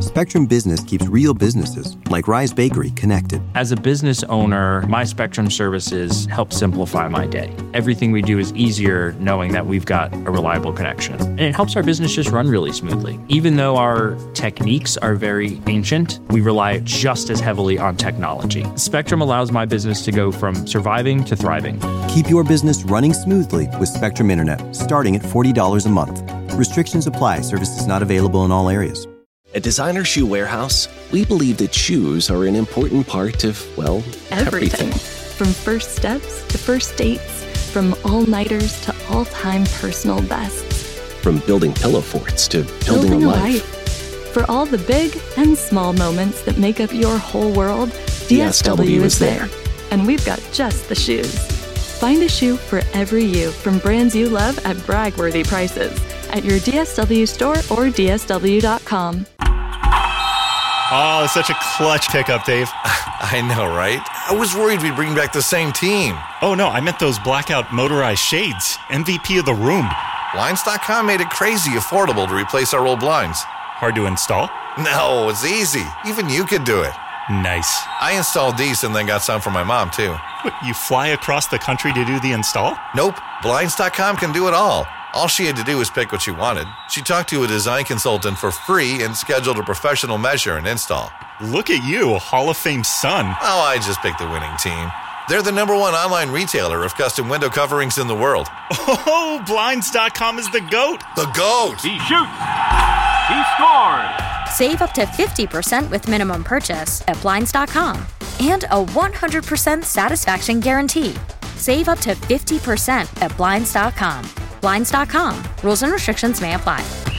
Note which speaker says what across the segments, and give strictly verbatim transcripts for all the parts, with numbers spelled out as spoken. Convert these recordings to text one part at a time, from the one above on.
Speaker 1: Spectrum Business keeps real businesses, like Rise Bakery, connected.
Speaker 2: As a business owner, my Spectrum services help simplify my day. Everything we do is easier knowing that we've got a reliable connection. And it helps our business just run really smoothly. Even though our techniques are very ancient, we rely just as heavily on technology. Spectrum allows my business to go from surviving to thriving.
Speaker 1: Keep your business running smoothly with Spectrum Internet, starting at forty dollars a month. Restrictions apply. Services not available in all areas.
Speaker 3: At Designer Shoe Warehouse, we believe that shoes are an important part of, well, everything.
Speaker 4: everything. From first steps to first dates, from all-nighters to all-time personal bests.
Speaker 3: From building pillow forts to building,
Speaker 4: building
Speaker 3: a,
Speaker 4: a
Speaker 3: life.
Speaker 4: life. For all the big and small moments that make up your whole world, D S W is there. And we've got just the shoes. Find a shoe for every you from brands you love at brag-worthy prices at your D S W store or D S W dot com.
Speaker 5: Oh, such a clutch pickup, Dave.
Speaker 6: I know, right? I was worried we'd bring back the same team.
Speaker 5: Oh, no, I meant those blackout motorized shades. M V P of the room.
Speaker 6: Blinds dot com made it crazy affordable to replace our old blinds.
Speaker 5: Hard to install?
Speaker 6: No, it's easy. Even you could do it.
Speaker 5: Nice.
Speaker 6: I installed these and then got some for my mom, too.
Speaker 5: What, you fly across the country to do the install?
Speaker 6: Nope. Blinds dot com can do it all. All she had to do was pick what she wanted. She talked to a design consultant for free and scheduled a professional measure and install.
Speaker 5: Look at you, a Hall of Fame son.
Speaker 6: Oh, I just picked the winning team. They're the number one online retailer of custom window coverings in the world.
Speaker 5: Oh, Blinds dot com is the GOAT.
Speaker 6: The GOAT!
Speaker 7: He shoots! He scores!
Speaker 8: Save up to fifty percent with minimum purchase at Blinds dot com. And a one hundred percent satisfaction guarantee. Save up to fifty percent at Blinds dot com. Blinds dot com. Rules and restrictions may apply.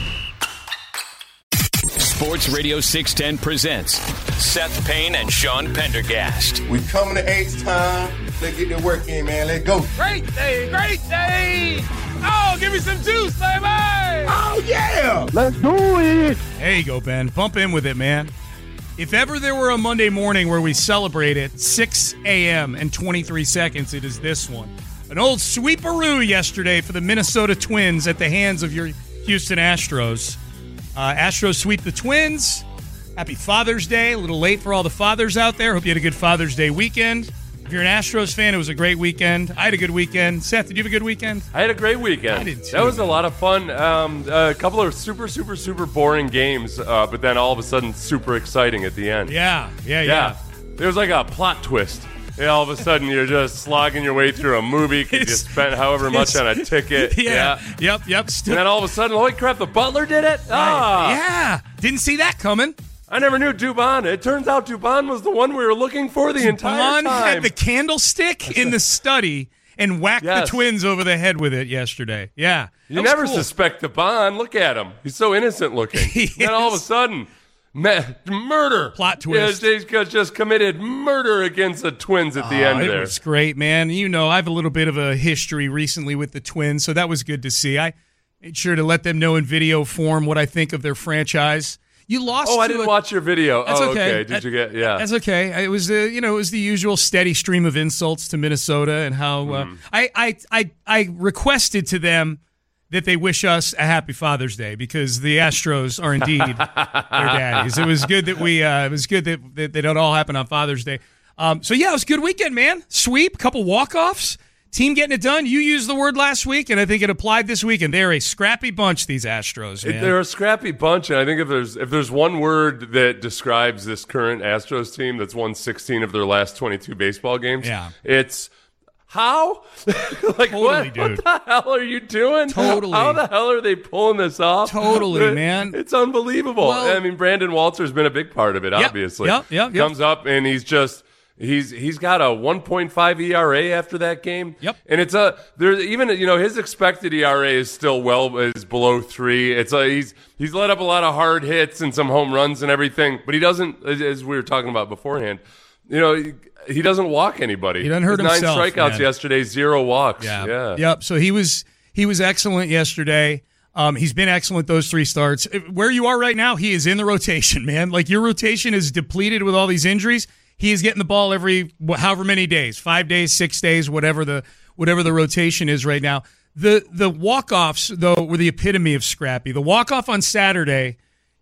Speaker 9: Sports Radio six ten presents Seth Payne and Sean Pendergast.
Speaker 10: We coming to H-Time. Let's get the work in, man. Let's go.
Speaker 7: Great day, great day. Oh, give me some juice, baby.
Speaker 10: Oh, yeah.
Speaker 7: Let's do it.
Speaker 11: There you go, Ben. Bump in with it, man. If ever there were a Monday morning where we celebrate at six a.m. and twenty-three seconds, it is this one. An old sweeperoo yesterday for the Minnesota Twins at the hands of your Houston Astros. Uh, Astros sweep the Twins. Happy Father's Day. A little late for all the fathers out there. Hope you had a good Father's Day weekend. If you're an Astros fan, it was a great weekend. I had a good weekend. Seth, did you have a good weekend?
Speaker 12: I had a great weekend.
Speaker 11: I did too.
Speaker 12: That was a lot of fun. Um, a couple of super, super, super boring games, uh, but then all of a sudden super exciting at the end.
Speaker 11: Yeah, yeah, yeah.
Speaker 12: Yeah. There was like a plot twist. And all of a sudden, you're just slogging your way through a movie because you spent however much on a ticket.
Speaker 11: Yeah.
Speaker 12: yeah.
Speaker 11: Yep, yep.
Speaker 12: And then all of a sudden, holy crap, the Butler did it? Ah.
Speaker 11: Yeah. Didn't see that coming.
Speaker 12: I never knew Dubon. It turns out Dubon was the one we were looking for the entire
Speaker 11: Dubon
Speaker 12: time.
Speaker 11: had the candlestick in the study and whacked
Speaker 12: Yes.
Speaker 11: the Twins over the head with it yesterday. Yeah.
Speaker 12: You never cool. suspect Dubon. Look at him. He's so innocent looking. Then all of a sudden... Ma- murder.
Speaker 11: Plot twist.
Speaker 12: Yeah, he's just committed murder against the Twins at the
Speaker 11: Oh,
Speaker 12: end
Speaker 11: it
Speaker 12: there.
Speaker 11: It was great, man. You know, I have a little bit of a history recently with the Twins, so that was good to see. I made sure to let them know in video form what I think of their franchise. You lost.
Speaker 12: Oh, I
Speaker 11: to
Speaker 12: didn't
Speaker 11: a-
Speaker 12: watch your video.
Speaker 11: That's
Speaker 12: oh,
Speaker 11: okay.
Speaker 12: okay. Did
Speaker 11: That-
Speaker 12: you get? Yeah,
Speaker 11: That's okay. It was the you know it was the usual steady stream of insults to Minnesota and how uh,
Speaker 12: Mm.
Speaker 11: I, I I I requested to them that they wish us a happy Father's Day because the Astros are indeed their daddies. It was good that we uh, it was good that, that they don't all happen on Father's Day. Um, so yeah, it was a good weekend, man. Sweep, couple walk-offs, team getting it done. You used the word last week, and I think it applied this week. And they're a scrappy bunch, these Astros, man.
Speaker 12: They're a scrappy bunch, and I think if there's if there's one word that describes this current Astros team that's won sixteen of their last twenty-two baseball games,
Speaker 11: Yeah.
Speaker 12: it's how? like
Speaker 11: Totally,
Speaker 12: what?
Speaker 11: dude.
Speaker 12: What the hell are you doing?
Speaker 11: Totally.
Speaker 12: How the hell are they pulling this off?
Speaker 11: Totally, man.
Speaker 12: It's unbelievable.
Speaker 11: Well-
Speaker 12: I mean, Brandon Walter's been a big part of it,
Speaker 11: Yep,
Speaker 12: obviously.
Speaker 11: yep, yep, yep.
Speaker 12: Comes up and he's just he's he's got a one point five E R A after that game.
Speaker 11: Yep.
Speaker 12: And it's a there's even you know his expected E R A is still well is below three. It's a he's he's let up a lot of hard hits and some home runs and everything, but he doesn't as, as we were talking about beforehand. You know, he, he doesn't walk anybody.
Speaker 11: He doesn't hurt
Speaker 12: His
Speaker 11: himself,
Speaker 12: Nine strikeouts
Speaker 11: man.
Speaker 12: yesterday, zero walks.
Speaker 11: Yeah.
Speaker 12: yeah.
Speaker 11: Yep. So he was he was excellent yesterday. Um, he's been excellent those three starts. Where you are right now, he is in the rotation, man. Like your rotation is depleted with all these injuries. He is getting the ball every however many days, five days, six days, whatever the whatever the rotation is right now. The the walk-offs though were the epitome of scrappy. The walk-off on Saturday,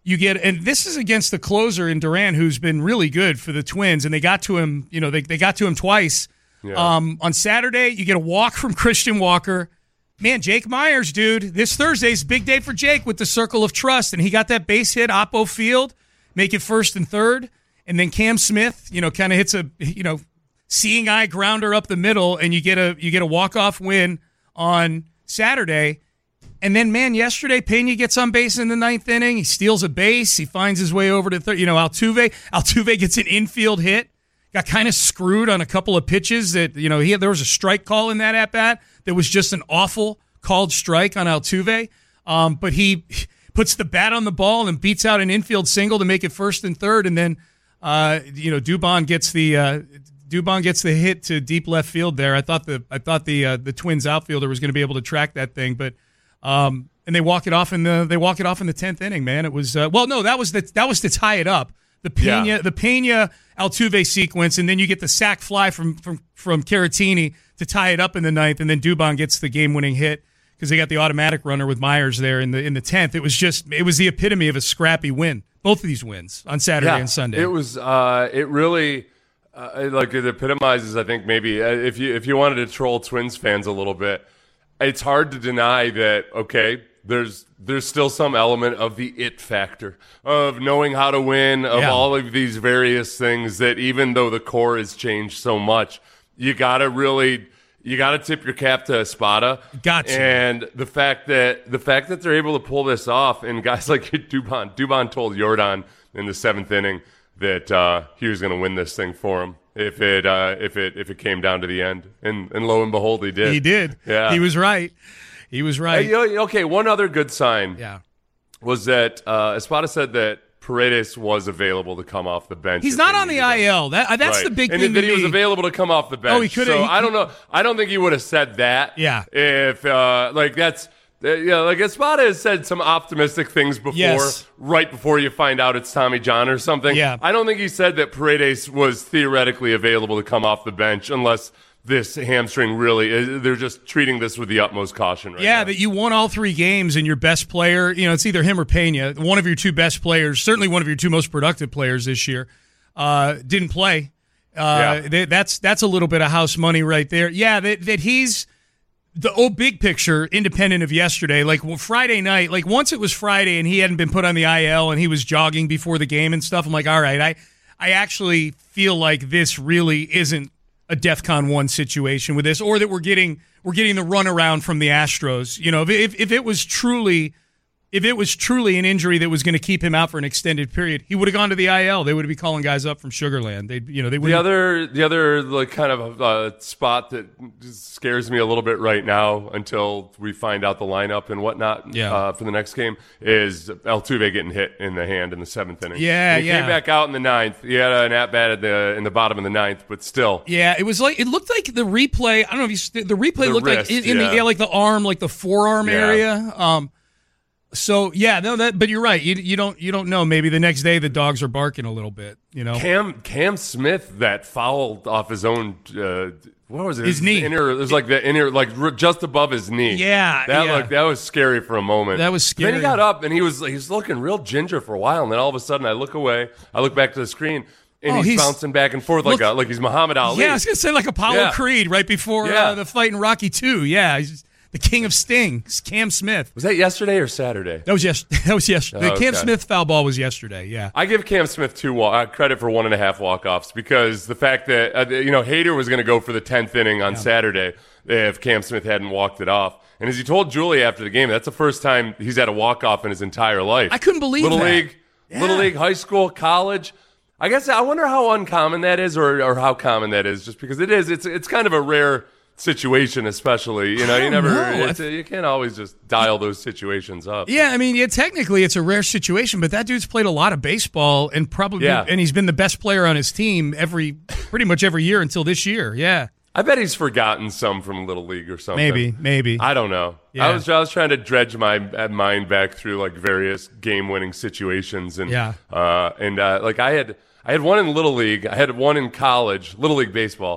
Speaker 11: You get, and this is against the closer in Duran, who's been really good for the Twins, and they got to him, you know, they, they got to him twice. Yeah. Um, on Saturday, you get a walk from Christian Walker. Man, Jake Myers, dude, this Thursday's a big day for Jake with the Circle of Trust, and he got that base hit, Oppo Field, make it first and third, and then Cam Smith, you know, kind of hits a, you know, seeing eye grounder up the middle, and you get a you get a walk-off win on Saturday. And then, man, yesterday, Pena gets on base in the ninth inning. He steals a base. He finds his way over to third. You know, Altuve. Altuve gets an infield hit. Got kind of screwed on a couple of pitches that, you know, he had, there was a strike call in that at-bat that was just an awful called strike on Altuve. Um, but he puts the bat on the ball and beats out an infield single to make it first and third. And then, uh, you know, Dubon gets the uh, Dubon gets the hit to deep left field there. I thought the I thought the uh, the Twins outfielder was going to be able to track that thing, but. Um, and they walk it off in the they walk it off in the tenth inning. Man, it was uh, well, no, that was the that was to tie it up. The Pena yeah. the Pena Altuve sequence, and then you get the sac fly from from from Caratini to tie it up in the ninth, and then Dubon gets the game winning hit because they got the automatic runner with Myers there in the in the tenth. It was just it was the epitome of a scrappy win. Both of these wins on Saturday
Speaker 12: yeah,
Speaker 11: and Sunday.
Speaker 12: It was uh, it really uh, like it epitomizes. I think maybe uh, if you if you wanted to troll Twins fans a little bit. It's hard to deny that, okay, there's there's still some element of the it factor, of knowing how to win, of yeah. all of these various things that even though the core has changed so much, you got to really, you got to tip your cap to Espada.
Speaker 11: Gotcha.
Speaker 12: And the fact that the fact that they're able to pull this off, and guys like Dubon, Dubon told Jordan in the seventh inning that uh, he was going to win this thing for him. If it uh, if it if it came down to the end, and and lo and behold, he did.
Speaker 11: He did.
Speaker 12: Yeah,
Speaker 11: he was right. He was right.
Speaker 12: Hey, okay, one other good sign.
Speaker 11: Yeah,
Speaker 12: was that uh, Espada said that Paredes was available to come off the bench.
Speaker 11: He's not on the I L. That uh, that's
Speaker 12: right.
Speaker 11: the big
Speaker 12: and
Speaker 11: thing.
Speaker 12: And that
Speaker 11: to
Speaker 12: he
Speaker 11: me.
Speaker 12: was available to come off the bench.
Speaker 11: Oh, he could.
Speaker 12: So
Speaker 11: he,
Speaker 12: I don't know. I don't think he would have said that.
Speaker 11: Yeah.
Speaker 12: If uh, like that's. Uh, yeah, like Espada has said some optimistic things before,
Speaker 11: yes.
Speaker 12: right before you find out it's Tommy John or something.
Speaker 11: Yeah.
Speaker 12: I don't think he said that Paredes was theoretically available to come off the bench unless this hamstring really is. They're just treating this with the utmost caution right
Speaker 11: yeah,
Speaker 12: now.
Speaker 11: that you won all three games and your best player, you know, it's either him or Pena, one of your two best players, certainly one of your two most productive players this year, uh, didn't play. Uh, yeah. they, that's that's a little bit of house money right there. Yeah, that, that he's... The old big picture, independent of yesterday, like Friday night, like once it was Friday and he hadn't been put on the I L and he was jogging before the game and stuff, I'm like, all right, I, I actually feel like this really isn't a DEFCON one situation with this, or that we're getting we're getting the runaround from the Astros. You know, if if it was truly if it was truly an injury that was going to keep him out for an extended period, he would have gone to the I L. They would be calling guys up from Sugarland. They, you know, they would.
Speaker 12: The other, the other like kind of uh, spot that scares me a little bit right now until we find out the lineup and whatnot
Speaker 11: yeah.
Speaker 12: uh, for the next game is Altuve getting hit in the hand in the seventh inning.
Speaker 11: Yeah,
Speaker 12: and he
Speaker 11: yeah.
Speaker 12: came back out in the ninth. He had an at bat at the in the bottom of the ninth, but still.
Speaker 11: Yeah, it was like it looked like the replay. I don't know if you the replay
Speaker 12: the
Speaker 11: looked
Speaker 12: wrist,
Speaker 11: like in, in
Speaker 12: yeah.
Speaker 11: the yeah, like the arm, like the forearm
Speaker 12: yeah.
Speaker 11: area. Um, So yeah, no, that. But you're right. You you don't you don't know. Maybe the next day the dogs are barking a little bit. You know,
Speaker 12: Cam Cam Smith that fouled off his own. Uh, what was it?
Speaker 11: His, his knee.
Speaker 12: Inner. It was like the inner, like just above his knee.
Speaker 11: Yeah,
Speaker 12: that
Speaker 11: yeah.
Speaker 12: Like, that was scary for a moment.
Speaker 11: That was scary.
Speaker 12: Then he got up and he was he was looking real ginger for a while, and then all of a sudden I look away. I look back to the screen. And
Speaker 11: oh,
Speaker 12: he's,
Speaker 11: he's
Speaker 12: bouncing back and forth like
Speaker 11: look,
Speaker 12: a, like he's Muhammad Ali.
Speaker 11: Yeah, I was gonna say like Apollo
Speaker 12: yeah.
Speaker 11: Creed right before
Speaker 12: yeah.
Speaker 11: uh, the fight in Rocky two. Yeah, he's the king of Sting, it's Cam Smith.
Speaker 12: Was that yesterday or Saturday?
Speaker 11: That was yes. That was yesterday.
Speaker 12: Oh,
Speaker 11: the
Speaker 12: okay.
Speaker 11: Cam Smith foul ball was yesterday. Yeah,
Speaker 12: I give Cam Smith two uh, credit for one and a half walk-offs because the fact that uh, you know Hader was going to go for the tenth inning on yeah. Saturday if Cam Smith hadn't walked it off. And as he told Julie after the game, that's the first time he's had a walk-off in his entire life.
Speaker 11: I couldn't believe
Speaker 12: Little
Speaker 11: that.
Speaker 12: League,
Speaker 11: yeah.
Speaker 12: Little League, high school, college. I guess I wonder how uncommon that is, or or how common that is. Just because it is, it's it's kind of a rare situation, especially. You know, you never,
Speaker 11: know.
Speaker 12: It's, you can't always just dial those situations up.
Speaker 11: Yeah, I mean, yeah, technically it's a rare situation, but that dude's played a lot of baseball and probably,
Speaker 12: yeah.
Speaker 11: and he's been the best player on his team every, pretty much every year until this year. Yeah.
Speaker 12: I bet he's forgotten some from Little League or something.
Speaker 11: Maybe, maybe.
Speaker 12: I don't know.
Speaker 11: Yeah.
Speaker 12: I was I was trying to dredge my mind back through like various game-winning situations, and
Speaker 11: yeah,
Speaker 12: uh, and uh, like I had I had one in Little League, I had one in college, Little League baseball.
Speaker 11: Yeah.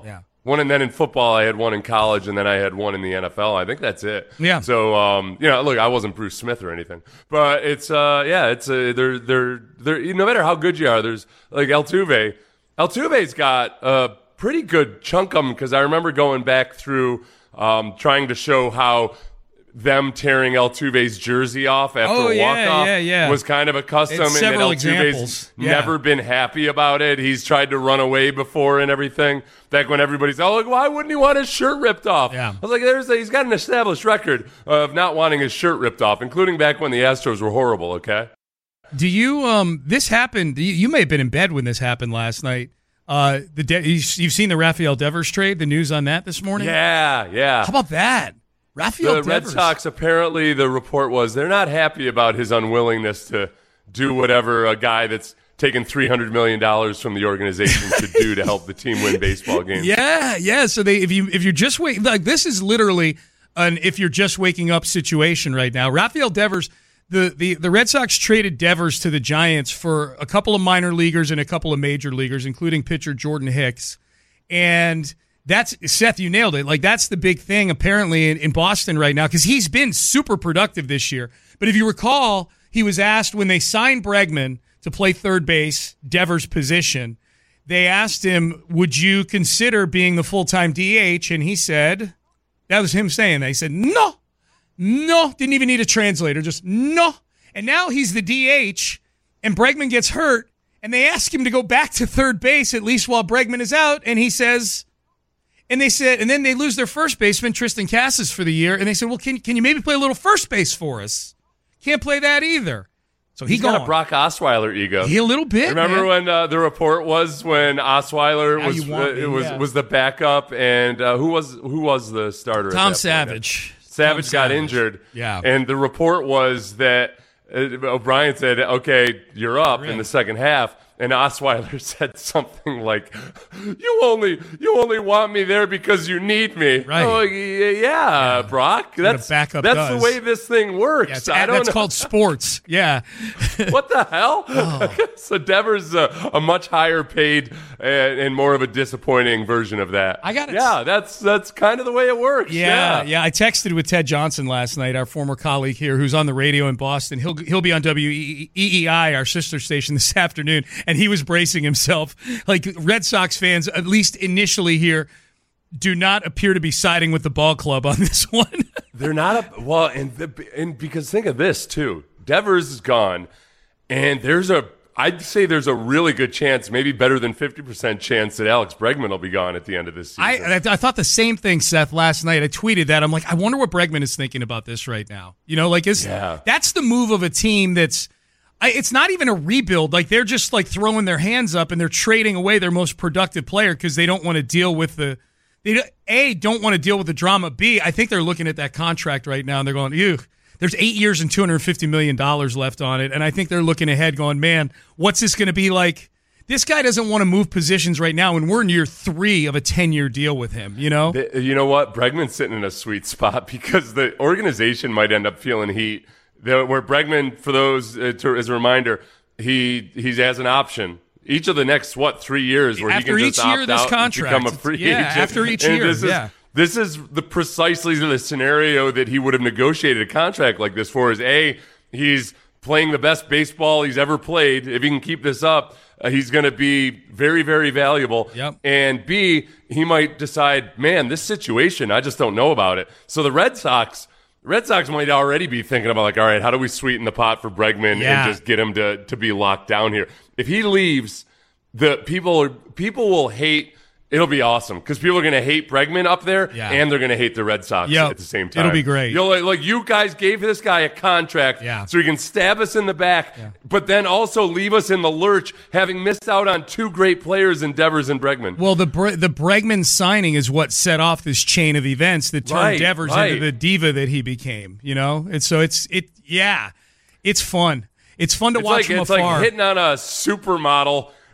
Speaker 12: One, and then in football, I had one in college, and then I had one in the N F L. I think that's it.
Speaker 11: Yeah.
Speaker 12: So, um, you know, look, I wasn't Bruce Smith or anything, but it's, uh, yeah, it's, uh, they're, they're, they're, no matter how good you are, there's like Altuve. Altuve's got a pretty good chunk of them because I remember going back through, um, trying to show how them tearing Altuve's jersey off after
Speaker 11: oh,
Speaker 12: a
Speaker 11: yeah,
Speaker 12: walk-off
Speaker 11: yeah, yeah.
Speaker 12: was kind of a custom,
Speaker 11: it's
Speaker 12: and that
Speaker 11: several
Speaker 12: Altuve's
Speaker 11: examples. Yeah.
Speaker 12: never been happy about it. He's tried to run away before and everything. Back when everybody's, oh, like, why wouldn't he want his shirt ripped off?
Speaker 11: Yeah.
Speaker 12: I was like, there's a, he's got an established record of not wanting his shirt ripped off, including back when the Astros were horrible, okay?
Speaker 11: Do you, um, this happened, you, you may have been in bed when this happened last night. Uh, the De- you've seen the Rafael Devers trade, the news on that this morning?
Speaker 12: Yeah, yeah.
Speaker 11: How about that? Rafael
Speaker 12: the
Speaker 11: Devers.
Speaker 12: Red Sox, apparently the report was they're not happy about his unwillingness to do whatever a guy that's taken three hundred million dollars from the organization should do to help the team win baseball games.
Speaker 11: Yeah, yeah. So they, if you if you're just wait, like this is literally an if you're just waking up situation right now. Rafael Devers, the, the, the Red Sox traded Devers to the Giants for a couple of minor leaguers and a couple of major leaguers, including pitcher Jordan Hicks. And that's, Seth, you nailed it. Like, that's the big thing apparently in, in Boston right now because he's been super productive this year. But if you recall, he was asked when they signed Bregman to play third base, Devers' position, they asked him, would you consider being the full-time D H? And he said, that was him saying that. He said, no, no, didn't even need a translator, just no. And now he's the D H, and Bregman gets hurt, and they ask him to go back to third base at least while Bregman is out, and he says, and they said, and then they lose their first baseman, Tristan Casas, for the year, and they said, well, can can you maybe play a little first base for us? Can't play that either. So he
Speaker 12: He's got a Brock Osweiler ego.
Speaker 11: He a little bit.
Speaker 12: Remember
Speaker 11: man.
Speaker 12: when uh, the report was when Osweiler
Speaker 11: Now
Speaker 12: was
Speaker 11: you want
Speaker 12: uh,
Speaker 11: me,
Speaker 12: it was
Speaker 11: yeah.
Speaker 12: was the backup, and uh, who was who was the starter?
Speaker 11: Tom
Speaker 12: at that
Speaker 11: Savage.
Speaker 12: Point? Savage
Speaker 11: Tom
Speaker 12: got
Speaker 11: Savage.
Speaker 12: injured.
Speaker 11: Yeah.
Speaker 12: And the report was that uh, O'Brien said, "Okay, you're up
Speaker 11: Really?
Speaker 12: in the second half." And Osweiler said something like, "You only you only want me there because you need me."
Speaker 11: Right.
Speaker 12: Oh, yeah, yeah, Brock. That's
Speaker 11: backup
Speaker 12: that's
Speaker 11: does.
Speaker 12: the way this thing works.
Speaker 11: Yeah, it's,
Speaker 12: I don't
Speaker 11: that's
Speaker 12: know.
Speaker 11: called sports. Yeah.
Speaker 12: What the hell?
Speaker 11: Oh.
Speaker 12: So Devers a, a much higher paid and, and more of a disappointing version of that.
Speaker 11: I got it.
Speaker 12: Yeah, that's that's kind of the way it works.
Speaker 11: Yeah,
Speaker 12: Yeah,
Speaker 11: yeah. I texted with Ted Johnson last night, our former colleague here, who's on the radio in Boston. He'll he'll be on W E E I, our sister station, this afternoon, and he was bracing himself. Like, Red Sox fans, at least initially here, do not appear to be siding with the ball club on this one.
Speaker 12: They're not a well, and the, and because think of this too, Devers is gone, and there's a I'd say there's a really good chance, maybe better than fifty percent chance that Alex Bregman will be gone at the end of this season.
Speaker 11: I, I I thought the same thing, Seth, last night. I tweeted that. I'm like, I wonder what Bregman is thinking about this right now. You know, like, is
Speaker 12: Yeah.
Speaker 11: that's the move of a team that's I, it's not even a rebuild. Like, they're just like throwing their hands up and they're trading away their most productive player because they don't want to deal with the they A, don't want to deal with the drama. B, I think they're looking at that contract right now and they're going, ew. There's eight years and two hundred fifty million dollars left on it. And I think they're looking ahead going, man, what's this going to be like? This guy doesn't want to move positions right now, and we're in year three of a ten-year deal with him, you know?
Speaker 12: The- you know what? Bregman's sitting in a sweet spot because the organization might end up feeling heat. The, where Bregman, for those, uh, to, as a reminder, he he has an option. Each of the next, what, three years where
Speaker 11: After
Speaker 12: he can
Speaker 11: each
Speaker 12: just
Speaker 11: year
Speaker 12: opt
Speaker 11: of this
Speaker 12: out
Speaker 11: contract.
Speaker 12: and become a free
Speaker 11: Yeah,
Speaker 12: agent.
Speaker 11: after each
Speaker 12: And
Speaker 11: year,
Speaker 12: this is,
Speaker 11: yeah.
Speaker 12: This is the precisely the scenario that he would have negotiated a contract like this for. Is A, he's playing the best baseball he's ever played. If he can keep this up, uh, he's going to be very, very valuable.
Speaker 11: Yep.
Speaker 12: And B, he might decide, man, this situation, I just don't know about it. So the Red Sox, Red Sox might already be thinking about, like, all right, how do we sweeten the pot for Bregman
Speaker 11: Yeah.
Speaker 12: and just get him to, to be locked down here? If he leaves, the people are, people will hate. It'll be awesome because people are going to hate Bregman up there,
Speaker 11: Yeah.
Speaker 12: and they're going to hate the Red Sox
Speaker 11: Yep.
Speaker 12: at the same time.
Speaker 11: It'll be great.
Speaker 12: You'll, like, like, you guys gave this guy a contract
Speaker 11: Yeah.
Speaker 12: so he can stab us in the back, but then also leave us in the lurch, having missed out on two great players in Devers and Bregman.
Speaker 11: Well, the Bre- the Bregman signing is what set off this chain of events that turned
Speaker 12: Right,
Speaker 11: Devers
Speaker 12: right.
Speaker 11: into the diva that he became, you know? And so it's, it, yeah, it's fun. It's fun to
Speaker 12: It's
Speaker 11: watch
Speaker 12: like
Speaker 11: from
Speaker 12: it's
Speaker 11: afar.
Speaker 12: like hitting on a supermodel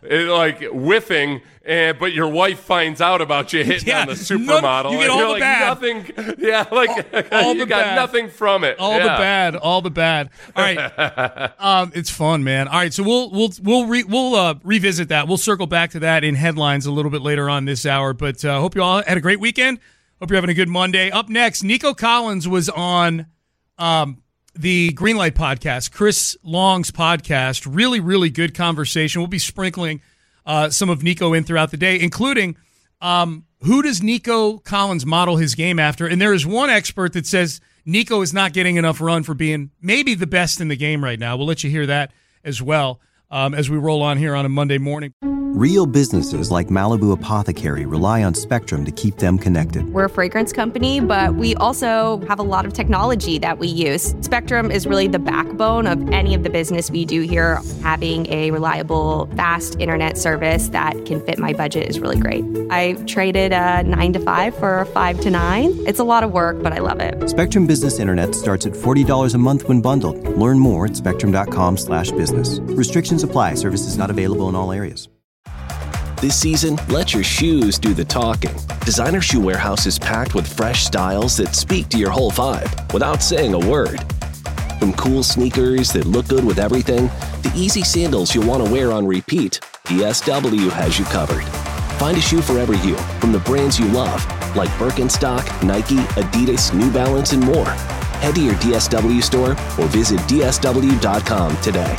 Speaker 12: it, like whiffing, and but your wife finds out about you hitting
Speaker 11: yeah,
Speaker 12: on the supermodel.
Speaker 11: None, you get
Speaker 12: and
Speaker 11: all
Speaker 12: you're
Speaker 11: the
Speaker 12: like,
Speaker 11: bad.
Speaker 12: Nothing. Yeah, like
Speaker 11: all, all
Speaker 12: you
Speaker 11: the
Speaker 12: got
Speaker 11: bad.
Speaker 12: nothing from it.
Speaker 11: All
Speaker 12: yeah.
Speaker 11: the bad. All the bad. All right, um, it's fun, man. All right, so we'll we'll we'll re, we'll uh, revisit that. We'll circle back to that in headlines a little bit later on this hour. But uh, hope you all had a great weekend. Hope you're having a good Monday. Up next, Nico Collins was on um, the Greenlight podcast, Chris Long's podcast. Really, really good conversation. We'll be sprinkling uh, some of Nico in throughout the day, including um, who does Nico Collins model his game after? And there is one expert that says Nico is not getting enough run for being maybe the best in the game right now. We'll let you hear that as well um, as we roll on here on a Monday morning.
Speaker 1: Real businesses like Malibu Apothecary rely on Spectrum to keep them connected.
Speaker 13: We're a fragrance company, but we also have a lot of technology that we use. Spectrum is really the backbone of any of the business we do here. Having a reliable, fast internet service that can fit my budget is really great. I traded a nine to five for a five to nine. It's a lot of work, but I love it.
Speaker 1: Spectrum Business Internet starts at forty dollars a month when bundled. Learn more at spectrum.com slash business. Restrictions apply. Services not available in all areas.
Speaker 3: This season, let your shoes do the talking. Designer Shoe Warehouse is packed with fresh styles that speak to your whole vibe without saying a word. From cool sneakers that look good with everything, to easy sandals you'll want to wear on repeat, D S W has you covered. Find a shoe for every you from the brands you love, like Birkenstock, Nike, Adidas, New Balance, and more. Head to your D S W store or visit D S W dot com today.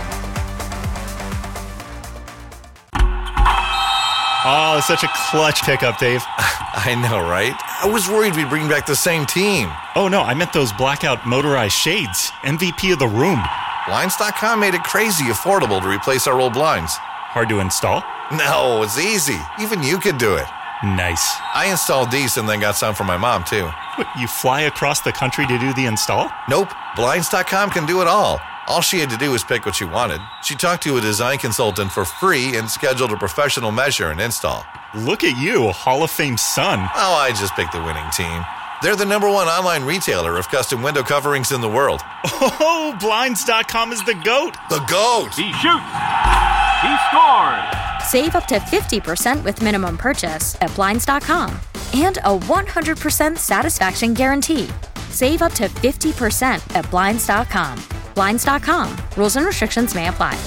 Speaker 5: Oh, such a clutch pickup, Dave.
Speaker 6: I know, right? I was worried we'd bring back the same team.
Speaker 5: Oh, no, I meant those blackout motorized shades. M V P of the room.
Speaker 6: Blinds dot com made it crazy affordable to replace our old blinds.
Speaker 5: Hard to install?
Speaker 6: No, it's easy. Even you could do it.
Speaker 5: Nice.
Speaker 6: I installed these and then got some for my mom, too.
Speaker 5: What, you fly across the country to do the install?
Speaker 6: Nope. Blinds dot com can do it all. All she had to do was pick what she wanted. She talked to a design consultant for free and scheduled a professional measure and install.
Speaker 5: Look at you, Hall of Fame son.
Speaker 6: Oh, I just picked the winning team. They're the number one online retailer of custom window coverings in the world.
Speaker 5: Oh, Blinds dot com is the GOAT.
Speaker 6: The GOAT.
Speaker 7: He shoots. He scored.
Speaker 8: Save up to fifty percent with minimum purchase at Blinds dot com. And a one hundred percent satisfaction guarantee. Save up to fifty percent at Blinds dot com. Blinds dot com. Rules and restrictions may apply.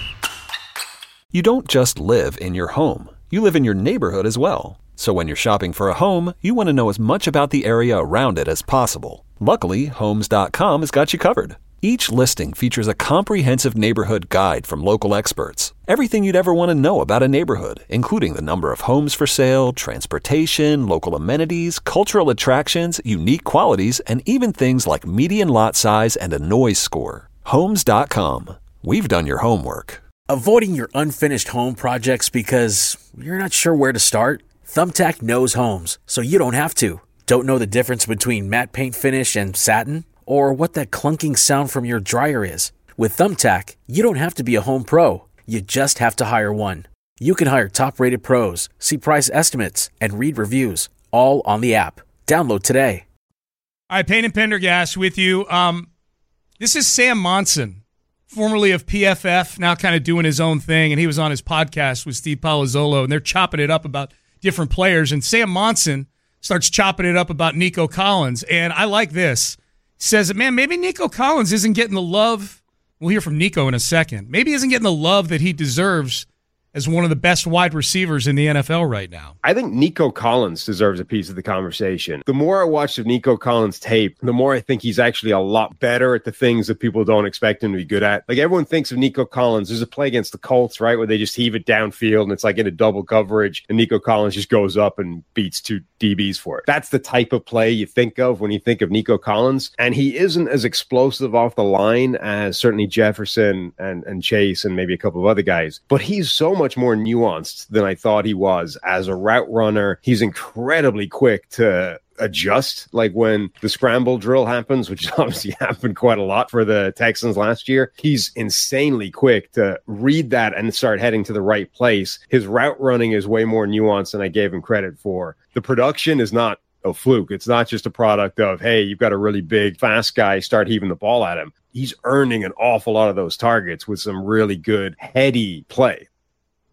Speaker 14: You don't just live in your home. You live in your neighborhood as well. So when you're shopping for a home, you want to know as much about the area around it as possible. Luckily, Homes dot com has got you covered. Each listing features a comprehensive neighborhood guide from local experts. Everything you'd ever want to know about a neighborhood, including the number of homes for sale, transportation, local amenities, cultural attractions, unique qualities, and even things like median lot size and a noise score. Homes dot com. We've done your homework.
Speaker 15: Avoiding your unfinished home projects because you're not sure where to start? Thumbtack knows homes, so you don't have to. Don't know the difference between matte paint finish and satin? Or what that clunking sound from your dryer is? With Thumbtack, you don't have to be a home pro. You just have to hire one. You can hire top-rated pros, see price estimates, and read reviews, all on the app. Download today.
Speaker 11: All right, Payne and Pendergast with you. Um, this is Sam Monson, formerly of P F F, now kind of doing his own thing, and he was on his podcast with Steve Palazzolo, and they're chopping it up about different players, and Sam Monson starts chopping it up about Nico Collins, and I like this. Says, man, maybe Nico Collins isn't getting the love. We'll hear from Nico in a second. Maybe he isn't getting the love that he deserves as one of the best wide receivers in the N F L right now.
Speaker 16: I think Nico Collins deserves a piece of the conversation. The more I watch of Nico Collins' tape, the more I think he's actually a lot better at the things that people don't expect him to be good at. Like, everyone thinks of Nico Collins. There's a play against the Colts, right, where they just heave it downfield and it's like in a double coverage, and Nico Collins just goes up and beats two D Bs for it. That's the type of play you think of when you think of Nico Collins, and he isn't as explosive off the line as certainly Jefferson and, and Chase and maybe a couple of other guys, but he's so much more nuanced than I thought he was as a route runner. He's incredibly quick to adjust, like when the scramble drill happens, which obviously happened quite a lot for the Texans last year. He's insanely quick to read that and start heading to the right place. His route running is way more nuanced than I gave him credit for. The production is not a fluke. It's not just a product of, hey, you've got a really big, fast guy, start heaving the ball at him. He's earning an awful lot of those targets with some really good, heady play.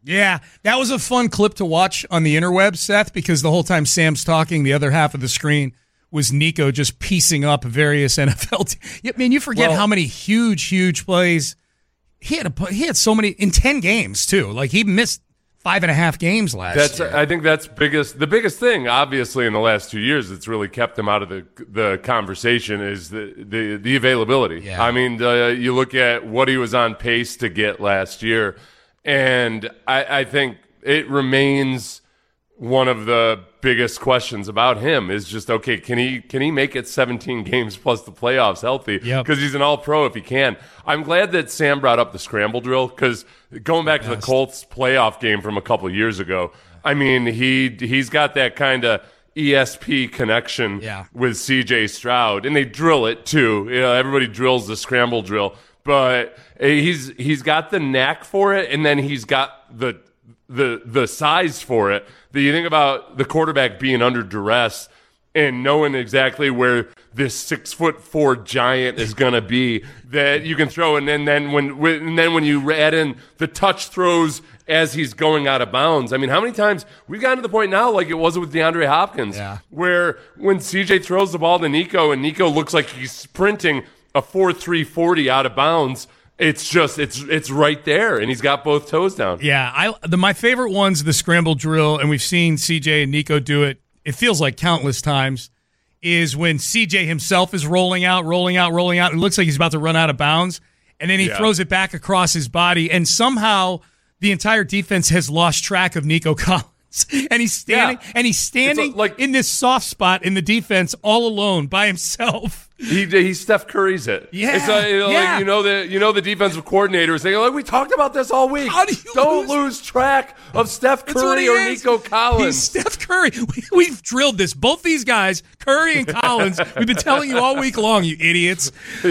Speaker 11: Yeah, that was a fun clip to watch on the interweb, Seth, because the whole time Sam's talking, the other half of the screen was Nico just piecing up various N F L teams. I mean, you forget well, how many huge, huge plays he had. A, he had so many in ten games too. Like he missed five and a half games last
Speaker 12: that's,
Speaker 11: year.
Speaker 12: I think that's biggest. The biggest thing, obviously, in the last two years, that's really kept him out of the the conversation is the the, the availability.
Speaker 11: Yeah.
Speaker 12: I mean, uh, you look at what he was on pace to get last year, and I, I think it remains one of the biggest questions about him is just, okay, can he can he make it seventeen games plus the playoffs healthy?
Speaker 11: Yep.
Speaker 12: Because he's an all-pro if he can. I'm glad that Sam brought up the scramble drill because going back to the Colts playoff game from a couple of years ago, I mean, he, he's got that kind of E S P connection
Speaker 11: yeah.
Speaker 12: with C J Stroud, and they drill it too. You know, everybody drills the scramble drill, but he's he's got the knack for it, and then he's got the the the size for it. That you think about the quarterback being under duress and knowing exactly where this six foot four giant is gonna be that you can throw, and then then when and then when you add in the touch throws as he's going out of bounds. I mean, how many times we've gotten to the point now, like it was with DeAndre Hopkins,
Speaker 11: yeah.
Speaker 12: where when C J throws the ball to Nico and Nico looks like he's sprinting a four three forty out of bounds. It's just it's it's right there, and he's got both toes down.
Speaker 11: Yeah, I the my favorite one's the scramble drill, and we've seen C J and Nico do it. It feels like countless times. Is when C J himself is rolling out, rolling out, rolling out. It looks like he's about to run out of bounds, and then he
Speaker 12: yeah.
Speaker 11: throws it back across his body, and somehow the entire defense has lost track of Nico Collins, and he's standing
Speaker 12: yeah.
Speaker 11: and he's standing
Speaker 12: a, like,
Speaker 11: in this soft spot in the defense all alone by himself.
Speaker 12: He he Steph Curry's it.
Speaker 11: Yeah,
Speaker 12: it's a, you know,
Speaker 11: yeah.
Speaker 12: Like, you know the you know the defensive coordinator is saying, like, we talked about this all week.
Speaker 11: How do you
Speaker 12: Don't
Speaker 11: lose?
Speaker 12: lose track of Steph Curry or
Speaker 11: is.
Speaker 12: Nico Collins.
Speaker 11: He's Steph Curry. We, we've drilled this. Both these guys, Curry and Collins. We've been telling you all week long, you idiots.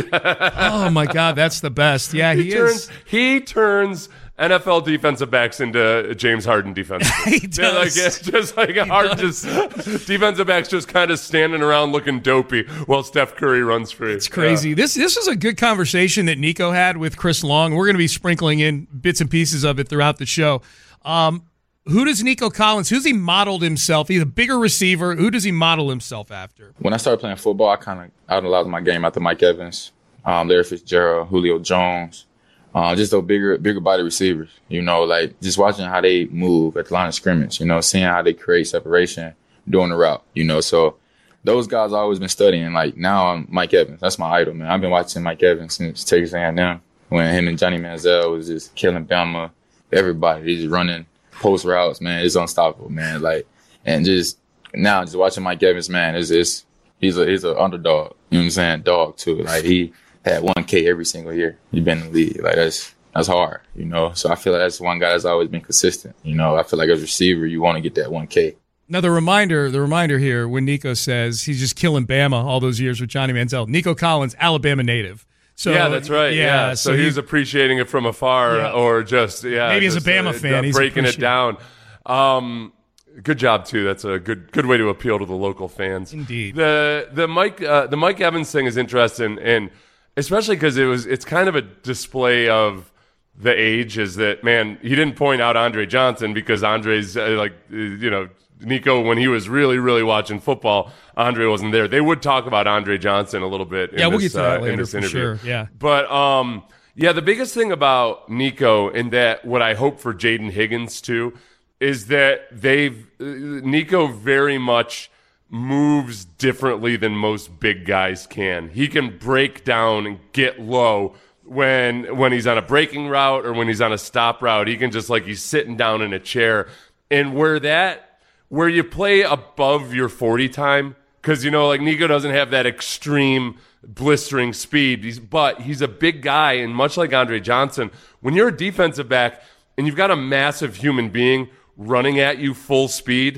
Speaker 11: Oh my God, that's the best. Yeah, he,
Speaker 12: he
Speaker 11: is.
Speaker 12: Turns, he turns N F L defensive backs into James Harden defensive backs.
Speaker 11: He does.
Speaker 12: Like, it's just like a hard just defensive backs just kind of standing around looking dopey while Steph Curry runs free.
Speaker 11: It's crazy.
Speaker 12: Yeah.
Speaker 11: This this is a good conversation that Nico had with Chris Long. We're going to be sprinkling in bits and pieces of it throughout the show. Um, who does Nico Collins, who's he modeled himself? He's a bigger receiver. Who does he model himself after?
Speaker 17: When I started playing football, I kind of out a lot of my game after Mike Evans, um, Larry Fitzgerald, Julio Jones. Uh, just those bigger, bigger body receivers, you know, like just watching how they move at the line of scrimmage, you know, seeing how they create separation during the route, you know. So those guys I've always been studying. Like now I'm Mike Evans. That's my idol, man. I've been watching Mike Evans since Texas A and M when him and Johnny Manziel was just killing Bama, everybody. He's running post routes, man. It's unstoppable, man. Like, and just now just watching Mike Evans, man, is it's he's a he's an underdog. You know what I'm saying? Dog too. Like he had one K every single year. He's been in the league. Like that's that's hard, you know. So I feel like that's one guy that's always been consistent. You know, I feel like as a receiver, you want to get that one K.
Speaker 11: Now the reminder, the reminder here when Nico says he's just killing Bama all those years with Johnny Manziel. Nico Collins, Alabama native. So
Speaker 12: yeah, that's right. Yeah, yeah. so, so he's he, appreciating it from afar, yeah. or just yeah,
Speaker 11: maybe
Speaker 12: just,
Speaker 11: as a Bama
Speaker 12: uh,
Speaker 11: fan,
Speaker 12: uh,
Speaker 11: he's
Speaker 12: breaking it down. Um, Good job too. That's a good good way to appeal to the local fans.
Speaker 11: Indeed.
Speaker 12: The the Mike uh, the Mike Evans thing is interesting, and especially because it was it's kind of a display of the age. Is that man? He didn't point out Andre Johnson because Andre's uh, like you know Nico when he was really really watching football. Andre wasn't there. They would talk about Andre Johnson a little bit. In
Speaker 11: yeah, we'll
Speaker 12: this,
Speaker 11: get to that
Speaker 12: uh,
Speaker 11: later
Speaker 12: in this
Speaker 11: for
Speaker 12: interview.
Speaker 11: sure. Yeah,
Speaker 12: but um, yeah, the biggest thing about Nico and that what I hope for Jaden Higgins too. Is that they've uh, Nico very much moves differently than most big guys can. He can break down and get low when when he's on a breaking route or when he's on a stop route. He can just like he's sitting down in a chair. And where that where you play above your forty time, because you know like Nico doesn't have that extreme blistering speed. He's, but he's a big guy, and much like Andre Johnson, when you're a defensive back and you've got a massive human being running at you full speed,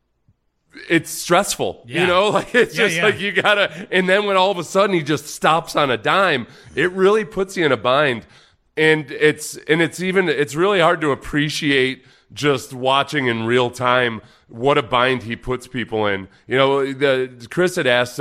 Speaker 12: it's stressful.
Speaker 11: Yeah.
Speaker 12: You know, like it's
Speaker 11: yeah,
Speaker 12: just
Speaker 11: yeah.
Speaker 12: like you gotta, and then when all of a sudden he just stops on a dime, it really puts you in a bind. And it's, and it's even, it's really hard to appreciate just watching in real time what a bind he puts people in. You know, the, Chris had asked him,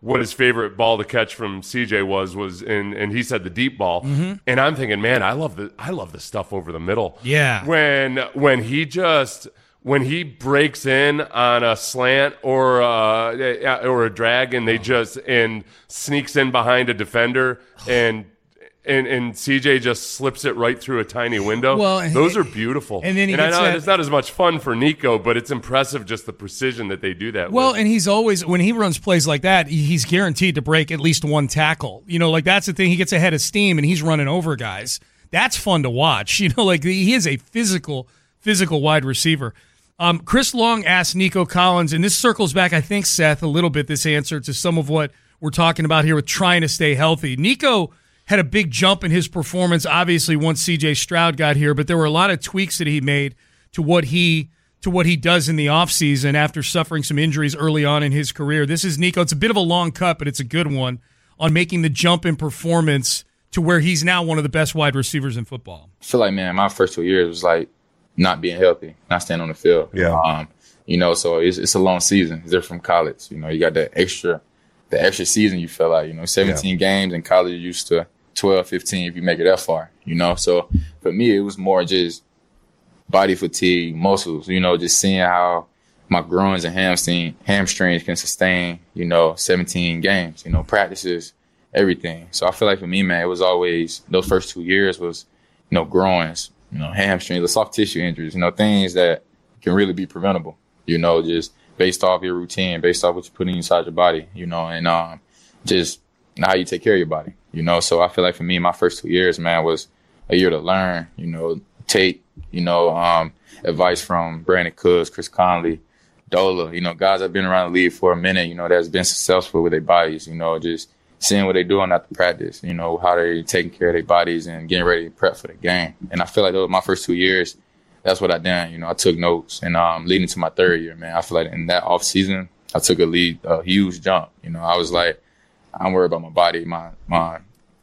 Speaker 12: what his favorite ball to catch from C J was was in, and he said the deep ball.
Speaker 11: Mm-hmm.
Speaker 12: And I'm thinking, man, I love the I love the stuff over the middle.
Speaker 11: Yeah.
Speaker 12: When when he just when he breaks in on a slant or uh, or a drag, and they just and sneaks in behind a defender and. And and C J just slips it right through a tiny window.
Speaker 11: Well,
Speaker 12: those are beautiful.
Speaker 11: And then he
Speaker 12: and I
Speaker 11: gets
Speaker 12: know
Speaker 11: that,
Speaker 12: it's not as much fun for Nico, but it's impressive just the precision that they do that
Speaker 11: well,
Speaker 12: with.
Speaker 11: and he's always, when he runs plays like that, he's guaranteed to break at least one tackle. You know, like that's the thing. He gets ahead of steam and he's running over guys. That's fun to watch. You know, like he is a physical, physical wide receiver. Um, Chris Long asked Nico Collins, and this circles back, I think, Seth, a little bit, this answer to some of what we're talking about here with trying to stay healthy. Nico had a big jump in his performance, obviously, once C J Stroud got here, but there were a lot of tweaks that he made to what he to what he does in the offseason after suffering some injuries early on in his career. This is Nico. It's a bit of a long cut, but it's a good one on making the jump in performance to where he's now one of the best wide receivers in football.
Speaker 17: I feel like, man, my first two years was like not being healthy, not staying on the field.
Speaker 18: Yeah.
Speaker 17: Um, you know, so it's, it's a long season. It's different from college. You know, you got that extra, the extra season you feel like, you know, seventeen yeah. games in college, you used to twelve, fifteen if you make it that far, you know? So for me, it was more just body fatigue, muscles, you know, just seeing how my groins and hamstring, hamstrings can sustain, you know, seventeen games, you know, practices, everything. So I feel like for me, man, it was always, those first two years was, you know, groins, you know, hamstrings, the soft tissue injuries, you know, things that can really be preventable, you know, just based off your routine, based off what you're putting inside your body, you know, and um, just how you take care of your body. You know, so I feel like for me, my first two years, man, was a year to learn, you know, take, you know, um, advice from Brandon Cooks, Chris Conley, Dola, you know, guys that have been around the league for a minute, you know, that's been successful with their bodies, you know, just seeing what they're doing after practice, you know, how they're taking care of their bodies and getting ready to prep for the game. And I feel like those, my first two years, that's what I done. You know, I took notes. And um, leading to my third year, man, I feel like in that off season, I took a lead, a huge jump. You know, I was like, I'm worried about my body, my my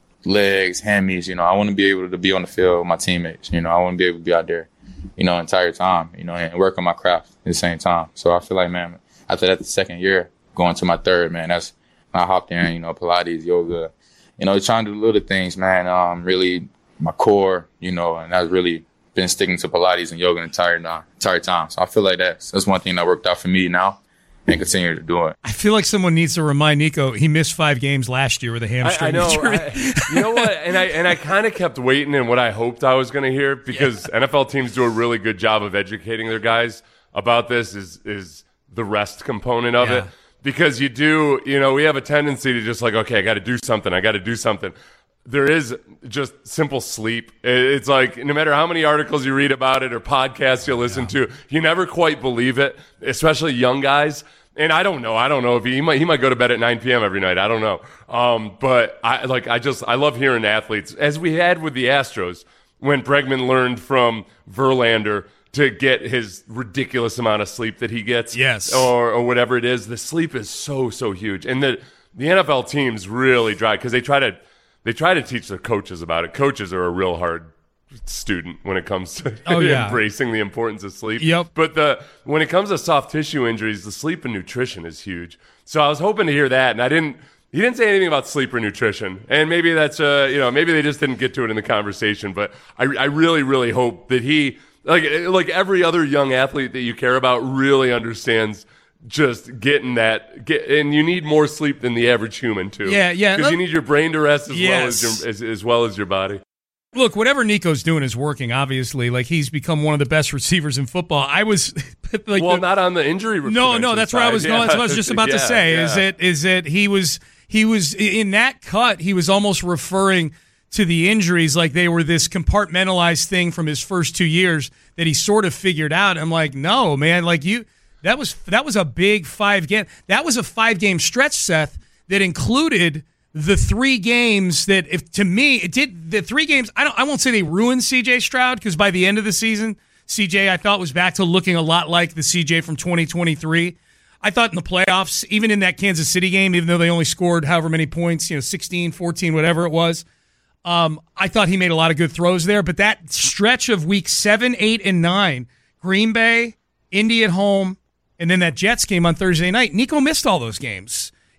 Speaker 17: legs, hammies. You know, I want to be able to be on the field with my teammates. You know, I want to be able to be out there, you know, the entire time, you know, and work on my craft at the same time. So I feel like, man, after that, the second year, going to my third, man, that's when I hopped in, you know, Pilates, yoga, you know, trying to do little things, man, um, really my core, you know, and I've really been sticking to Pilates and yoga the entire, uh, entire time. So I feel like that's, that's one thing that worked out for me now. And continue to do it.
Speaker 11: I feel like someone needs to remind Nico he missed five games last year with a hamstring
Speaker 12: I, I know.
Speaker 11: injury.
Speaker 12: I, you know what? And I and I kind of kept waiting in what I hoped I was going to hear because yeah. N F L teams do a really good job of educating their guys about this. Is is the rest component of
Speaker 11: yeah.
Speaker 12: it? Because you do, you know, we have a tendency to just like, okay, I got to do something. I got to do something. There is just simple sleep. It's like no matter how many articles you read about it or podcasts you listen yeah. to, you never quite believe it, especially young guys. And I don't know. I don't know if he, he might he might go to bed at nine p.m. every night. I don't know. Um, but I like I just I love hearing athletes, as we had with the Astros when Bregman learned from Verlander to get his ridiculous amount of sleep that he gets.
Speaker 11: Yes.
Speaker 12: Or or whatever it is. The sleep is so so huge, and the the N F L teams really try because they try to they try to teach their coaches about it. Coaches are a real hard student when it comes to
Speaker 11: oh, yeah.
Speaker 12: embracing the importance of sleep.
Speaker 11: Yep.
Speaker 12: But the when it comes to soft tissue injuries, the sleep and nutrition is huge. So I was hoping to hear that, and I didn't. He didn't say anything about sleep or nutrition, and maybe that's uh you know maybe they just didn't get to it in the conversation. But I I really really hope that he like like every other young athlete that you care about really understands just getting that get and you need more sleep than the average human too.
Speaker 11: Yeah, yeah.
Speaker 12: Because you need your brain to rest as
Speaker 11: yes.
Speaker 12: well as your as, as well as your body.
Speaker 11: Look, whatever Nico's doing is working, obviously. Like, he's become one of the best receivers in football. I was like...
Speaker 12: Well,
Speaker 11: the,
Speaker 12: not on the injury
Speaker 11: No, no, that's where I was
Speaker 12: yeah.
Speaker 11: going. That's what I was just about
Speaker 12: yeah,
Speaker 11: to say,
Speaker 12: yeah.
Speaker 11: is that is that he was, he was, in that cut, he was almost referring to the injuries like they were this compartmentalized thing from his first two years that he sort of figured out. I'm like, no, man, like you... That was that was a big five game. That was a five game stretch, Seth, that included the three games that, if to me, it did the three games. I don't. I won't say they ruined C J Stroud because by the end of the season, C J I thought was back to looking a lot like the C J from twenty twenty-three. I thought in the playoffs, even in that Kansas City game, even though they only scored however many points, you know, sixteen, fourteen, whatever it was, um, I thought he made a lot of good throws there. But that stretch of week seven, eight, and nine, Green Bay, Indy at home, and then that Jets game on Thursday night, Nico missed all those games.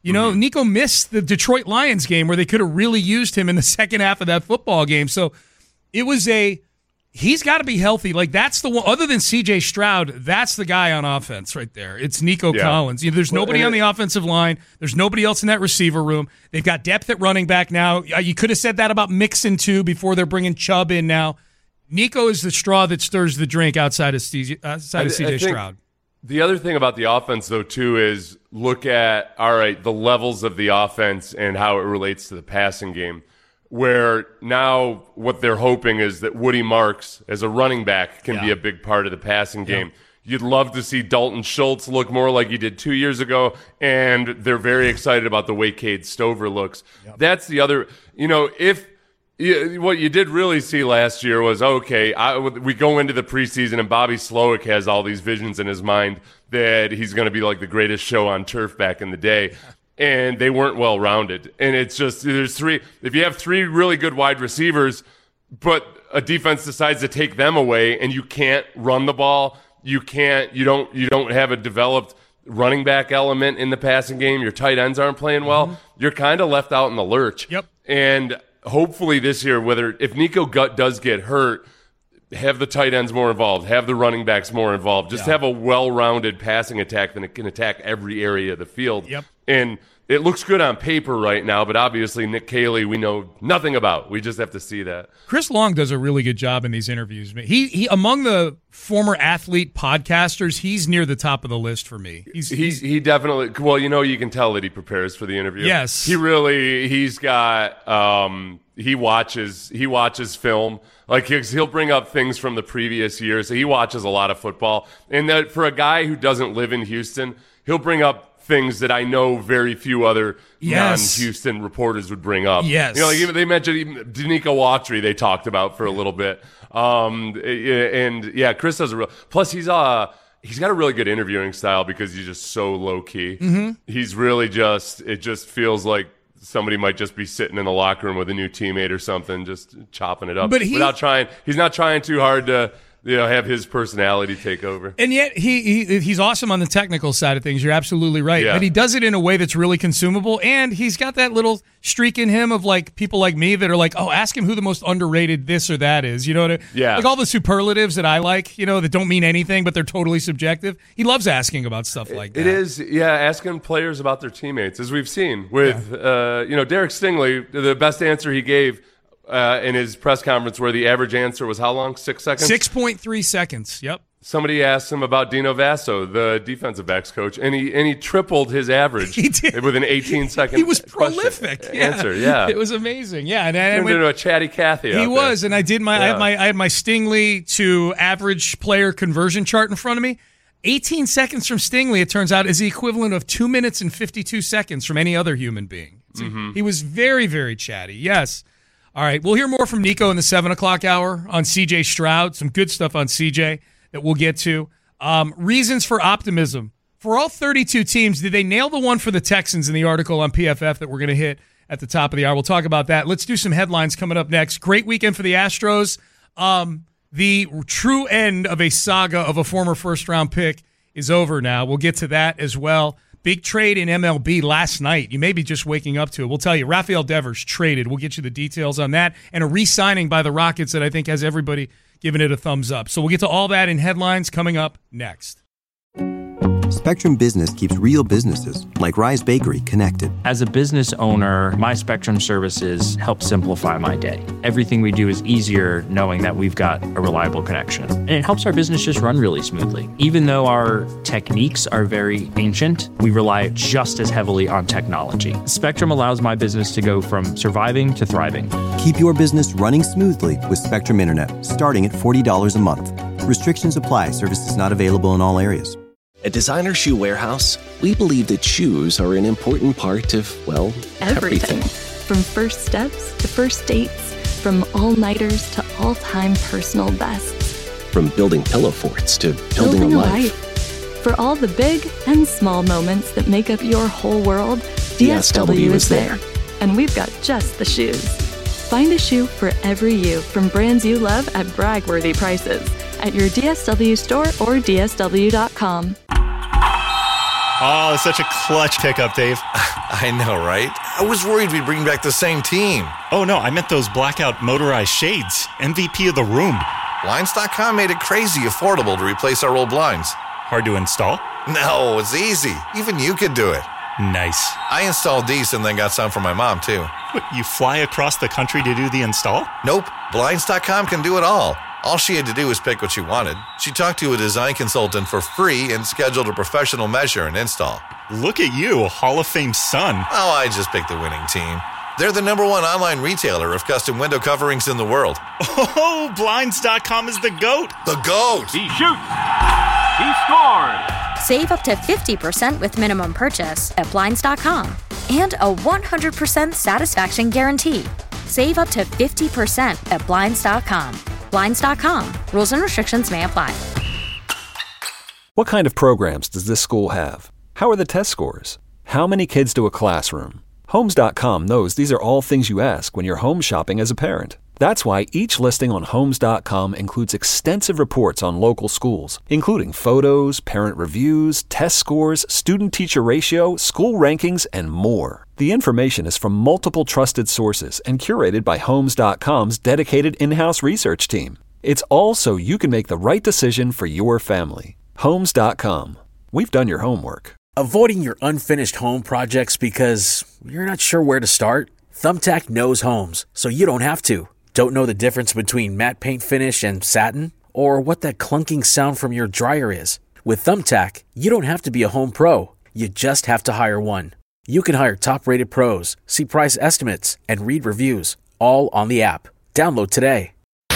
Speaker 11: You know, mm-hmm. Nico missed the Detroit Lions game where they could have really used him in the second half of that football game. So it was a, he's got to be healthy. Like, that's the one, other than C J Stroud, that's the guy on offense right there. It's Nico yeah. Collins. You know, there's nobody on the offensive line. There's nobody else in that receiver room. They've got depth at running back now. You could have said that about Mixon, too, before they're bringing Chubb in now. Nico is the straw that stirs the drink outside of C J, outside of C J Stroud.
Speaker 12: The other thing about the offense, though, too, is look at, all right, the levels of the offense and how it relates to the passing game, where now what they're hoping is that Woody Marks, as a running back, can yeah. be a big part of the passing game. Yeah. You'd love to see Dalton Schultz look more like he did two years ago, and they're very excited about the way Cade Stover looks. Yep. That's the other, you know, if what you did really see last year was, okay, I, we go into the preseason and Bobby Slowick has all these visions in his mind that he's going to be like the greatest show on turf back in the day. And they weren't well-rounded. And it's just, there's three, if you have three really good wide receivers, but a defense decides to take them away and you can't run the ball, you can't, you don't, you don't have a developed running back element in the passing game, your tight ends aren't playing well, mm-hmm. you're kind of left out in the lurch.
Speaker 11: Yep.
Speaker 12: And hopefully this year, whether if Nico Gut does get hurt, have the tight ends more involved, have the running backs more involved, just yeah. have a well-rounded passing attack that can attack every area of the field.
Speaker 11: Yep.
Speaker 12: And it looks good on paper right now, but obviously Nick Caley we know nothing about. We just have to see that.
Speaker 11: Chris Long does a really good job in these interviews. He he among the former athlete podcasters, he's near the top of the list for me. He's,
Speaker 12: he's he definitely, well, you know, you can tell that he prepares for the interview.
Speaker 11: Yes.
Speaker 12: He really, he's got, um, he watches, he watches film. Like he'll bring up things from the previous years. He watches a lot of football. And that for a guy who doesn't live in Houston, he'll bring up things that I know very few other
Speaker 11: yes.
Speaker 12: non-Houston reporters would bring up.
Speaker 11: Yes.
Speaker 12: You know, like even, they mentioned even Danico Autry they talked about for a little bit. Um, and yeah, Chris does a real, plus he's, uh, he's got a really good interviewing style because he's just so low key.
Speaker 11: Mm-hmm.
Speaker 12: He's really just, it just feels like somebody might just be sitting in the locker room with a new teammate or something, just chopping it up.
Speaker 11: But he,
Speaker 12: without trying, he's not trying too hard to, you know, have his personality take over.
Speaker 11: And yet he, he he's awesome on the technical side of things. You're absolutely right.
Speaker 12: Yeah.
Speaker 11: But he does it in a way that's really consumable. And he's got that little streak in him of like people like me that are like, oh, ask him who the most underrated this or that is. You know what I mean?
Speaker 12: Yeah.
Speaker 11: Like all the superlatives that I like, you know, that don't mean anything, but they're totally subjective. He loves asking about stuff like that.
Speaker 12: It is, yeah, asking players about their teammates, as we've seen with, yeah. uh, you know, Derek Stingley, the best answer he gave Uh, in his press conference where the average answer was how long? Six seconds?
Speaker 11: six point three seconds, yep.
Speaker 12: Somebody asked him about Dino Vasso, the defensive backs coach, and he and he tripled his average
Speaker 11: he did.
Speaker 12: with an eighteen-second
Speaker 11: He was prolific.
Speaker 12: Question,
Speaker 11: yeah.
Speaker 12: answer, yeah.
Speaker 11: It was amazing, yeah. And I
Speaker 12: turned
Speaker 11: went,
Speaker 12: into a chatty Cathy
Speaker 11: He was,
Speaker 12: there.
Speaker 11: and I did my,
Speaker 12: yeah.
Speaker 11: I had my I had my Stingley to average player conversion chart in front of me. eighteen seconds from Stingley, it turns out, is the equivalent of two minutes and fifty-two seconds from any other human being.
Speaker 12: Mm-hmm.
Speaker 11: He was very, very chatty, yes. All right, we'll hear more from Nico in the seven o'clock hour on C J Stroud. Some good stuff on C J that we'll get to. Um, reasons for optimism. For all thirty-two teams, did they nail the one for the Texans in the article on P F F that we're going to hit at the top of the hour? We'll talk about that. Let's do some headlines coming up next. Great weekend for the Astros. Um, the true end of a saga of a former first-round pick is over now. We'll get to that as well. Big trade in M L B last night. You may be just waking up to it. We'll tell you. Rafael Devers traded. We'll get you the details on that. And a re-signing by the Rockets that I think has everybody giving it a thumbs up. So we'll get to all that in headlines coming up next.
Speaker 1: Spectrum Business keeps real businesses, like Rise Bakery, connected.
Speaker 2: As a business owner, my Spectrum services help simplify my day. Everything we do is easier knowing that we've got a reliable connection. And it helps our business just run really smoothly. Even though our techniques are very ancient, we rely just as heavily on technology. Spectrum allows my business to go from surviving to thriving.
Speaker 1: Keep your business running smoothly with Spectrum Internet, starting at forty dollars a month. Restrictions apply. Services not available in all areas.
Speaker 3: At Designer Shoe Warehouse, we believe that shoes are an important part of, well, everything.
Speaker 4: Everything. From first steps to first dates, from all-nighters to all-time personal bests.
Speaker 3: From building pillow forts to building,
Speaker 4: building
Speaker 3: a,
Speaker 4: a
Speaker 3: life.
Speaker 4: life. For all the big and small moments that make up your whole world, D S W, D S W is there. And we've got just the shoes. Find a shoe for every you from brands you love at brag-worthy prices at your D S W store or D S W dot com.
Speaker 5: Oh, such a clutch pickup, Dave.
Speaker 6: I I know, right? I was worried we'd bring back the same team.
Speaker 5: Oh, no, I meant those blackout motorized shades. M V P of the room.
Speaker 6: Blinds dot com made it crazy affordable to replace our old blinds.
Speaker 5: Hard to install?
Speaker 6: No, it's easy. Even you could do it.
Speaker 5: Nice.
Speaker 6: I installed these and then got some for my mom, too.
Speaker 5: What, you fly across the country to do the install?
Speaker 6: Nope. Blinds dot com can do it all. All she had to do was pick what she wanted. She talked to a design consultant for free and scheduled a professional measure and install.
Speaker 5: Look at you, Hall of Fame son.
Speaker 6: Oh, I just picked the winning team. They're the number one online retailer of custom window coverings in the world.
Speaker 5: Oh, Blinds dot com is the GOAT.
Speaker 6: The GOAT.
Speaker 7: He shoots. He scores.
Speaker 8: Save up to fifty percent with minimum purchase at Blinds dot com. And a one hundred percent satisfaction guarantee. Save up to fifty percent at Blinds dot com. Blinds dot com. Rules and restrictions may apply.
Speaker 14: What kind of programs does this school have? How are the test scores? How many kids do a classroom? Homes dot com knows these are all things you ask when you're home shopping as a parent. That's why each listing on Homes dot com includes extensive reports on local schools, including photos, parent reviews, test scores, student-teacher ratio, school rankings, and more. The information is from multiple trusted sources and curated by Homes dot com's dedicated in-house research team. It's all so you can make the right decision for your family. Homes dot com. We've done your homework.
Speaker 15: Avoiding your unfinished home projects because you're not sure where to start? Thumbtack knows homes, so you don't have to. Don't know the difference between matte paint finish and satin? Or what that clunking sound from your dryer is? With Thumbtack, you don't have to be a home pro. You just have to hire one. You can hire top-rated pros, see price estimates, and read reviews, all on the app. Download today.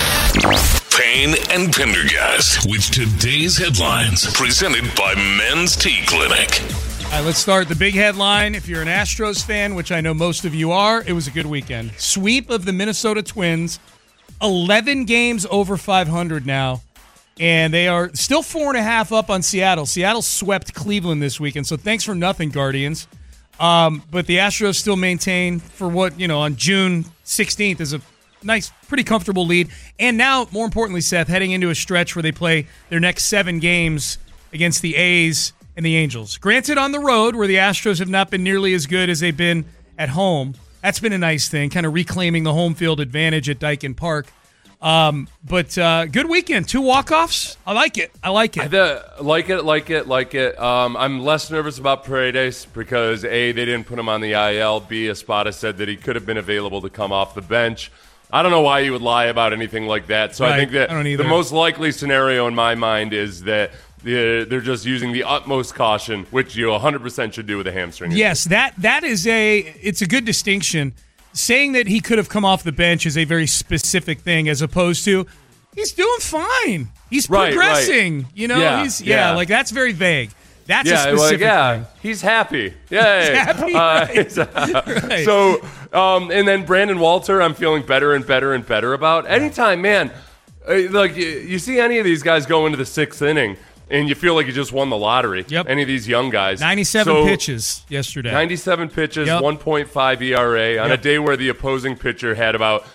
Speaker 18: Payne and Pendergast with today's headlines, presented by Men's Tea Clinic.
Speaker 11: All right, let's start the big headline. If you're an Astros fan, which I know most of you are, it was a good weekend. Sweep of the Minnesota Twins, eleven games over five hundred now, and they are still four and a half up on Seattle. Seattle swept Cleveland this weekend, so thanks for nothing, Guardians. Um, but the Astros still maintain for what, you know, on June sixteenth is a nice, pretty comfortable lead. And now, more importantly, Seth, heading into a stretch where they play their next seven games against the A's and the Angels. Granted, on the road, where the Astros have not been nearly as good as they've been at home. That's been a nice thing, kind of reclaiming the home field advantage at Daikin Park. Um, but uh, good weekend. Two walk-offs. I like it. I like it.
Speaker 12: I like it, like it, like it. Um, I'm less nervous about Paredes because, A, they didn't put him on the I L. B, Espada said that he could have been available to come off the bench. I don't know why you would lie about anything like that. So right. I think that I the most likely scenario in my mind is that they're just using the utmost caution, which you one hundred percent should do with a hamstring.
Speaker 11: Yes, that that is a it's a good distinction. Saying that he could have come off the bench is a very specific thing, as opposed to he's doing fine. He's
Speaker 12: right,
Speaker 11: progressing. Right. You know,
Speaker 12: yeah,
Speaker 11: he's yeah,
Speaker 12: yeah,
Speaker 11: like that's very vague. That's
Speaker 12: yeah,
Speaker 11: a specific
Speaker 12: like, yeah,
Speaker 11: thing.
Speaker 12: He's happy. Yay.
Speaker 11: He's happy.
Speaker 12: Uh,
Speaker 11: right. right.
Speaker 12: So, um, and then Brandon Walter, I'm feeling better and better and better about. Anytime, man, like you see any of these guys go into the sixth inning, and you feel like you just won the lottery.
Speaker 11: Yep.
Speaker 12: Any of these young guys.
Speaker 11: ninety-seven
Speaker 12: so,
Speaker 11: pitches yesterday.
Speaker 12: ninety-seven pitches, yep. one point five E R A on yep. a day where the opposing pitcher had about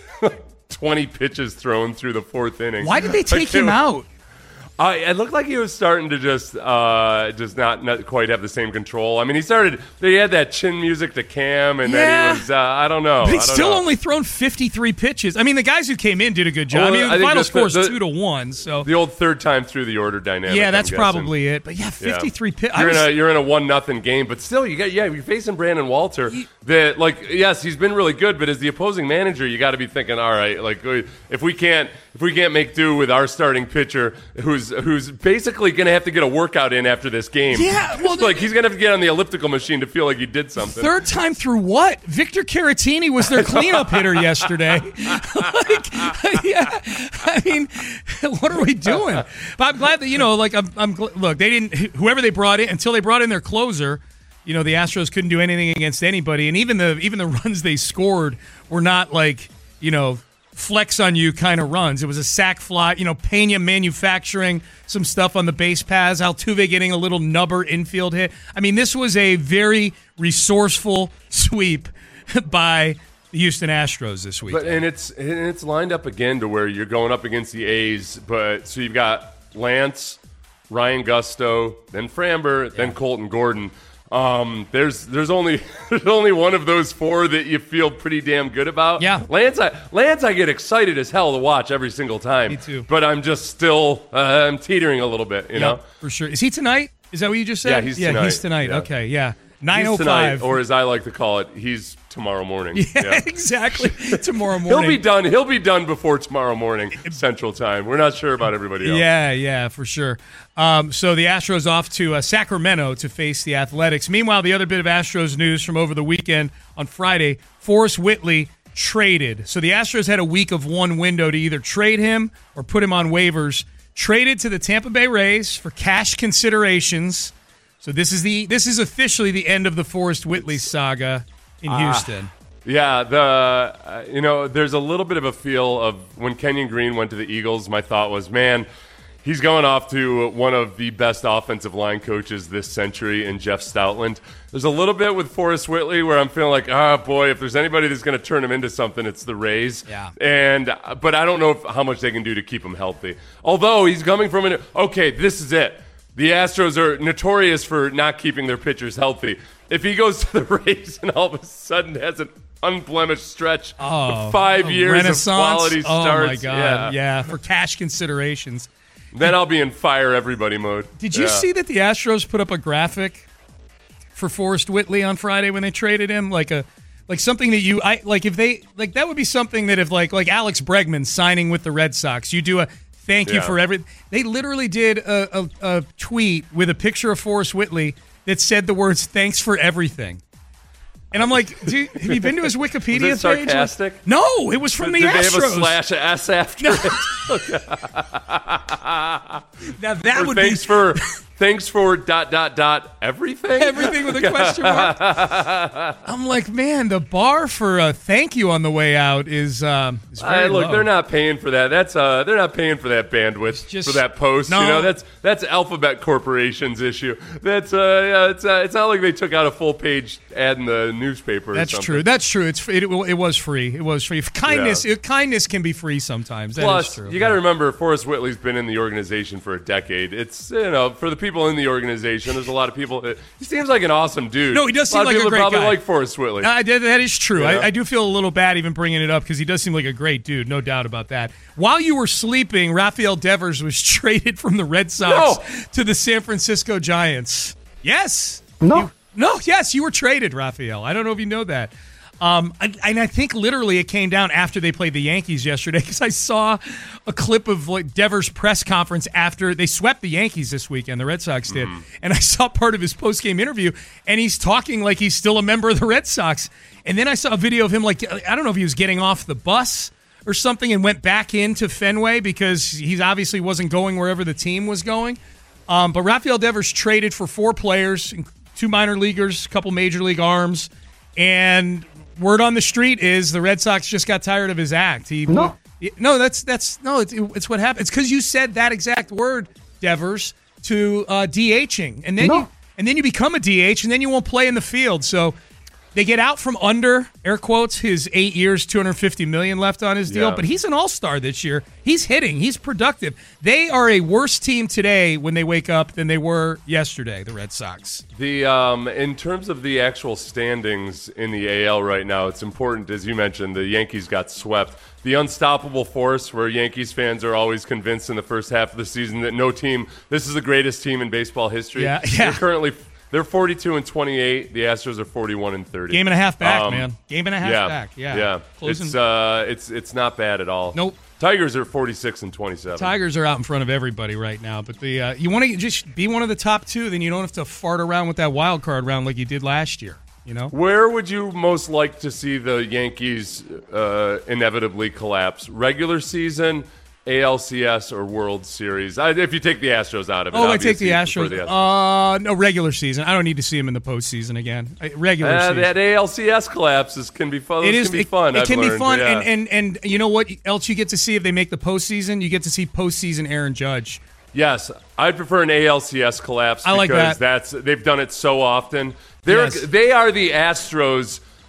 Speaker 12: twenty pitches thrown through the fourth inning.
Speaker 11: Why did they take like, him out?
Speaker 12: Uh, it looked like he was starting to just uh, just not, not quite have the same control. I mean, he started, they had that chin music to Cam, and
Speaker 11: yeah.
Speaker 12: then he was, uh, I don't know.
Speaker 11: But he's still
Speaker 12: know.
Speaker 11: only thrown fifty-three pitches. I mean, the guys who came in did a good job. Well, I mean, the I final score is two to one. So
Speaker 12: the old third time through the order dynamic.
Speaker 11: Yeah, that's probably it. But yeah, fifty-three
Speaker 12: yeah.
Speaker 11: pitches.
Speaker 12: You're, was... in a, you're in a one nothing game, but still, you got yeah, you're facing Brandon Walter. He... That like yes, he's been really good, but as the opposing manager, you got to be thinking, all right, like if we can't if we can't make do with our starting pitcher, who's who's basically going to have to get a workout in after this game.
Speaker 11: Yeah, well,
Speaker 12: like he's going to have to get on the elliptical machine to feel like he did something.
Speaker 11: Third time through what? Victor Caratini was their cleanup hitter yesterday. like, yeah, I mean, what are we doing? But I'm glad that you know, like, I'm, I'm look, they didn't. Whoever they brought in until they brought in their closer. You know, the Astros couldn't do anything against anybody, and even the even the runs they scored were not like, you know, flex on you kind of runs. It was a sac fly, you know, Pena manufacturing some stuff on the base paths, Altuve getting a little nubber infield hit. I mean, this was a very resourceful sweep by the Houston Astros this week.
Speaker 12: But and it's and it's lined up again to where you're going up against the A's, but so you've got Lance, Ryan Gusto, then Framber, yeah. then Colton Gordon. Um, there's there's only there's only one of those four that you feel pretty damn good about.
Speaker 11: Yeah.
Speaker 12: Lance, I, Lance, I get excited as hell to watch every single time.
Speaker 11: Me too.
Speaker 12: But I'm just still uh, I'm teetering a little bit, you
Speaker 11: yeah,
Speaker 12: know.
Speaker 11: For sure. Is he tonight? Is that what you just said?
Speaker 12: Yeah, he's
Speaker 11: yeah,
Speaker 12: tonight.
Speaker 11: he's tonight.
Speaker 12: Yeah.
Speaker 11: Okay, yeah. nine oh
Speaker 12: He's tonight,
Speaker 11: five.
Speaker 12: or as I like to call it, he's tomorrow morning.
Speaker 11: Yeah,
Speaker 12: Yeah.
Speaker 11: exactly. Tomorrow morning.
Speaker 12: He'll be done. He'll be done before tomorrow morning Central Time. We're not sure about everybody else.
Speaker 11: Yeah, yeah, for sure. Um, so the Astros off to uh, Sacramento to face the Athletics. Meanwhile, the other bit of Astros news from over the weekend on Friday, Forrest Whitley traded. So the Astros had a week of one window to either trade him or put him on waivers. Traded to the Tampa Bay Rays for cash considerations. So this is the this is officially the end of the Forrest Whitley saga in
Speaker 12: Ah.
Speaker 11: Houston.
Speaker 12: Yeah, the uh, you know, there's a little bit of a feel of when Kenyon Green went to the Eagles, my thought was, man, he's going off to one of the best offensive line coaches this century in Jeff Stoutland. There's a little bit with Forrest Whitley where I'm feeling like, ah, boy, if there's anybody that's going to turn him into something, it's the Rays.
Speaker 11: Yeah.
Speaker 12: And but I don't know if, how much they can do to keep him healthy. Although he's coming from an okay, this is it. The Astros are notorious for not keeping their pitchers healthy. If he goes to the Rays and all of a sudden has an unblemished stretch
Speaker 11: Oh,
Speaker 12: of five
Speaker 11: a
Speaker 12: years
Speaker 11: renaissance?
Speaker 12: of quality starts,
Speaker 11: Oh my god!
Speaker 12: yeah.
Speaker 11: Yeah, for cash considerations.
Speaker 12: Then I'll be in fire everybody mode.
Speaker 11: Did you
Speaker 12: Yeah.
Speaker 11: see that the Astros put up a graphic for Forrest Whitley on Friday when they traded him? Like a like something that you I like if they like that would be something that if like like Alex Bregman signing with the Red Sox, you do a thank you
Speaker 12: Yeah.
Speaker 11: for everything. They literally did a, a, a tweet with a picture of Forrest Whitley that said the words "thanks for everything." And I'm like, dude, have you been to his Wikipedia
Speaker 12: Was it
Speaker 11: page?
Speaker 12: sarcastic?
Speaker 11: No, it was from
Speaker 12: Did
Speaker 11: the
Speaker 12: they have
Speaker 11: Astros.
Speaker 12: a slash S after
Speaker 11: No.
Speaker 12: it?
Speaker 11: Now that
Speaker 12: Or
Speaker 11: would
Speaker 12: thanks
Speaker 11: be
Speaker 12: for thanks for dot dot dot everything.
Speaker 11: everything with a question mark. I'm like, man, the bar for a thank you on the way out is um, is very
Speaker 12: I, look,
Speaker 11: low.
Speaker 12: they're not paying for that. That's uh, they're not paying for that bandwidth
Speaker 11: just-
Speaker 12: for that post.
Speaker 11: No.
Speaker 12: You know, that's that's Alphabet Corporation's issue. That's uh, yeah, it's uh, it's not like they took out a full page ad in the newspaper. Or
Speaker 11: That's
Speaker 12: something.
Speaker 11: true. That's true. It's it, it was free. It was free. Kindness, it, kindness can be free sometimes. That is
Speaker 12: Plus,
Speaker 11: true.
Speaker 12: you got to remember, Forrest Whitley's been in the organization for a decade. It's, you know, for the people in the organization, there's a lot of people. He seems like an awesome dude.
Speaker 11: No, he does
Speaker 12: a lot
Speaker 11: seem like
Speaker 12: of
Speaker 11: a
Speaker 12: people
Speaker 11: great
Speaker 12: probably
Speaker 11: guy.
Speaker 12: like Forrest Whitley.
Speaker 11: I, that that is true.
Speaker 12: Yeah.
Speaker 11: I, I do feel a little bad even bringing it up because he does seem like a great dude, no doubt about that. While you were sleeping, Rafael Devers was traded from the Red Sox
Speaker 12: No.
Speaker 11: to the San Francisco Giants. Yes.
Speaker 19: No.
Speaker 11: You- no, yes, you were traded, Rafael. I don't know if you know that. Um, and, and I think literally it came down after they played the Yankees yesterday because I saw a clip of like Devers' press conference after they swept the Yankees this weekend. The Red Sox did, and I saw part of his post-game interview, and he's talking like he's still a member of the Red Sox. And then I saw a video of him like I don't know if he was getting off the bus or something and went back into Fenway because he obviously wasn't going wherever the team was going. Um, but Rafael Devers traded for four players, two minor leaguers, a couple major league arms, and word on the street is the Red Sox just got tired of his act. He,
Speaker 19: No.
Speaker 11: no, that's that's no, it's, it's what happened. It's because you said that exact word, Devers, to uh, DHing, and then
Speaker 19: No.
Speaker 11: you and then you become a D H, and then you won't play in the field. So they get out from under air quotes his eight years, two hundred fifty million left on his deal.
Speaker 12: Yeah.
Speaker 11: But he's an all-star this year. He's hitting. He's productive. They are a worse team today when they wake up than they were yesterday. The Red Sox.
Speaker 12: The um, in terms of the actual standings in the A L right now, it's important, as you mentioned, the Yankees got swept. The unstoppable force, where Yankees fans are always convinced in the first half of the season that no team, this is the greatest team in baseball history.
Speaker 11: Yeah, yeah.
Speaker 12: They're currently they're forty-two and twenty-eight. The Astros are forty-one and thirty.
Speaker 11: Game and a half back,
Speaker 12: Um,
Speaker 11: man. Game and a half
Speaker 12: yeah,
Speaker 11: back. Yeah,
Speaker 12: yeah.
Speaker 11: Closing.
Speaker 12: It's uh, it's it's not bad at all.
Speaker 11: Nope.
Speaker 12: Tigers are forty-six and twenty-seven.
Speaker 11: Tigers are out in front of everybody right now, but the uh, you want to just be one of the top two, then you don't have to fart around with that wild card round like you did last year. You know,
Speaker 12: Where would you most like to see the Yankees uh, inevitably collapse? Regular season, A L C S, or World Series? I, if you take the Astros out of it.
Speaker 11: oh, I take the
Speaker 12: obviously, you
Speaker 11: Astros.
Speaker 12: prefer the Astros.
Speaker 11: Uh, no regular season. I don't need to see him in the postseason again. Uh, Regular
Speaker 12: Uh,
Speaker 11: season.
Speaker 12: that A L C S collapses can be fun.
Speaker 11: It is.
Speaker 12: Can be
Speaker 11: it,
Speaker 12: fun.
Speaker 11: It
Speaker 12: I've
Speaker 11: can be
Speaker 12: learned,
Speaker 11: fun,
Speaker 12: yeah.
Speaker 11: and, and and you know what else you get to see if they make the postseason? You get to see postseason Aaron Judge.
Speaker 12: Yes, I'd prefer an A L C S collapse
Speaker 11: I like
Speaker 12: because
Speaker 11: that.
Speaker 12: that's they've done it so often. They're
Speaker 11: Yes.
Speaker 12: they are the Astros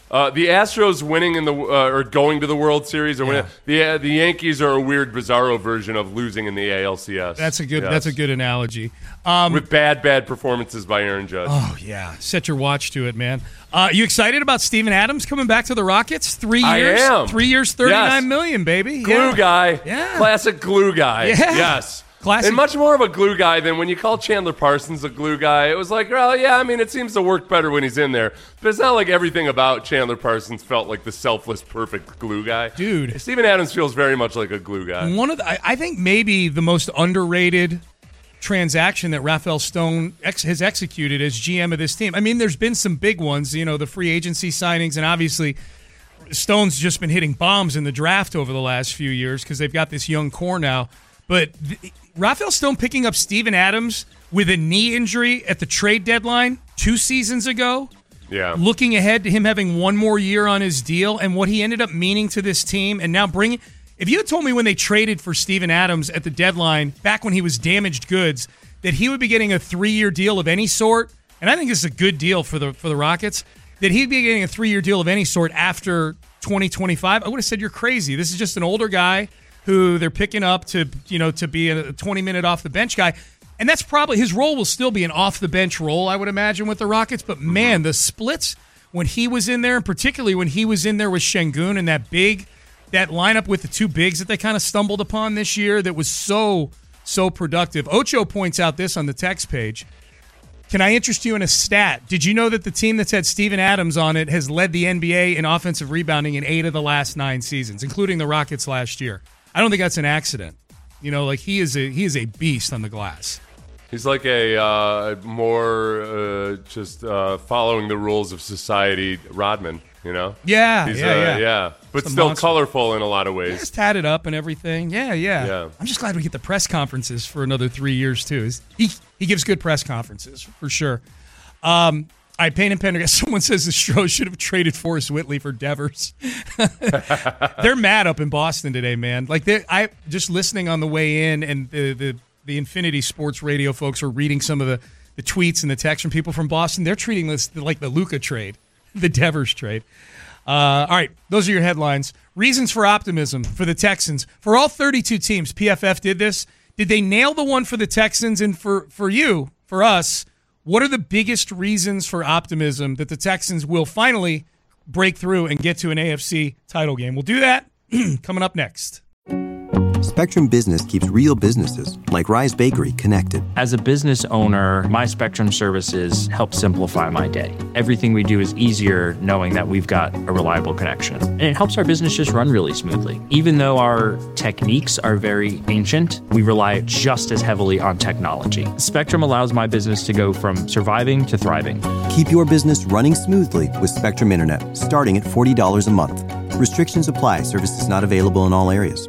Speaker 12: Uh, the Astros winning in the uh, or going to the World Series, or
Speaker 11: Yeah.
Speaker 12: winning, the uh, the Yankees are a weird, bizarro version of losing in the A L C S.
Speaker 11: That's a good.
Speaker 12: Yes.
Speaker 11: That's a good analogy. Um,
Speaker 12: With bad, bad performances by Aaron Judge.
Speaker 11: Oh yeah, set your watch to it, man. Uh, you excited about Steven Adams coming back to the Rockets? Three
Speaker 12: I
Speaker 11: years,
Speaker 12: am.
Speaker 11: three years, thirty-nine
Speaker 12: Yes.
Speaker 11: million, baby.
Speaker 12: Glue
Speaker 11: yeah.
Speaker 12: guy.
Speaker 11: Yeah.
Speaker 12: Classic glue guy.
Speaker 11: Yeah.
Speaker 12: Yes.
Speaker 11: Classic.
Speaker 12: And much more of a glue guy than when you call Chandler Parsons a glue guy. It was like, well, yeah, I mean, it seems to work better when he's in there. But it's not like everything about Chandler Parsons felt like the selfless, perfect glue guy.
Speaker 11: Dude.
Speaker 12: Steven Adams feels very much like a glue guy.
Speaker 11: One of the, I, I think maybe the most underrated transaction that Rafael Stone ex, has executed as G M of this team. I mean, there's been some big ones, you know, the free agency signings, and obviously Stone's just been hitting bombs in the draft over the last few years because they've got this young core now. But th- Rafael Stone picking up Steven Adams with a knee injury at the trade deadline two seasons ago,
Speaker 12: Yeah.
Speaker 11: looking ahead to him having one more year on his deal and what he ended up meaning to this team, and now bringing – if you had told me when they traded for Steven Adams at the deadline, back when he was damaged goods, that he would be getting a three-year deal of any sort, and I think this is a good deal for the for the Rockets, that he'd be getting a three-year deal of any sort after twenty twenty-five, I would have said you're crazy. This is just an older guy who they're picking up to, you know, to be a twenty-minute off-the-bench guy. And that's probably – his role will still be an off-the-bench role, I would imagine, with the Rockets. But, man, the splits when he was in there, and particularly when he was in there with Şengün and that big – that lineup with the two bigs that they kind of stumbled upon this year that was so, so productive. Ocho points out this on the text page. Can I interest you in a stat? Did you know that the team that's had Steven Adams on it has led the N B A in offensive rebounding in eight of the last nine seasons, including the Rockets last year? I don't think that's an accident. You know, like he is a he is a beast on the glass.
Speaker 12: He's like a uh, more uh, just uh, following the rules of society Rodman, you know?
Speaker 11: Yeah,
Speaker 12: He's,
Speaker 11: yeah,
Speaker 12: uh,
Speaker 11: yeah.
Speaker 12: yeah. But
Speaker 11: Just a
Speaker 12: still
Speaker 11: monster.
Speaker 12: colorful in a lot of ways.
Speaker 11: He's tatted up and everything. Yeah, yeah,
Speaker 12: Yeah.
Speaker 11: I'm just glad we get the press conferences for another three years, too. He he gives good press conferences, for sure. Um, all right, Payne and Pendergast. Someone says the Stros should have traded Forrest Whitley for Devers. They're mad up in Boston today, man. Like, they I just listening on the way in, and the, the, the Infinity Sports Radio folks were reading some of the, the tweets and the texts from people from Boston. They're treating this like the Luka trade, the Devers trade. Uh, all right, those are your headlines. Reasons for optimism for the Texans. For all thirty-two teams, P F F did this. Did they nail the one for the Texans? And for, for you, for us, what are the biggest reasons for optimism that the Texans will finally break through and get to an A F C title game? We'll do that coming up next.
Speaker 1: Spectrum Business keeps real businesses, like Rise Bakery, connected.
Speaker 2: As a business owner, my Spectrum services help simplify my day. Everything we do is easier knowing that we've got a reliable connection. And it helps our business just run really smoothly. Even though our techniques are very ancient, we rely just as heavily on technology. Spectrum allows my business to go from surviving to thriving.
Speaker 1: Keep your business running smoothly with Spectrum Internet, starting at forty dollars a month. Restrictions apply. Services not available in all areas.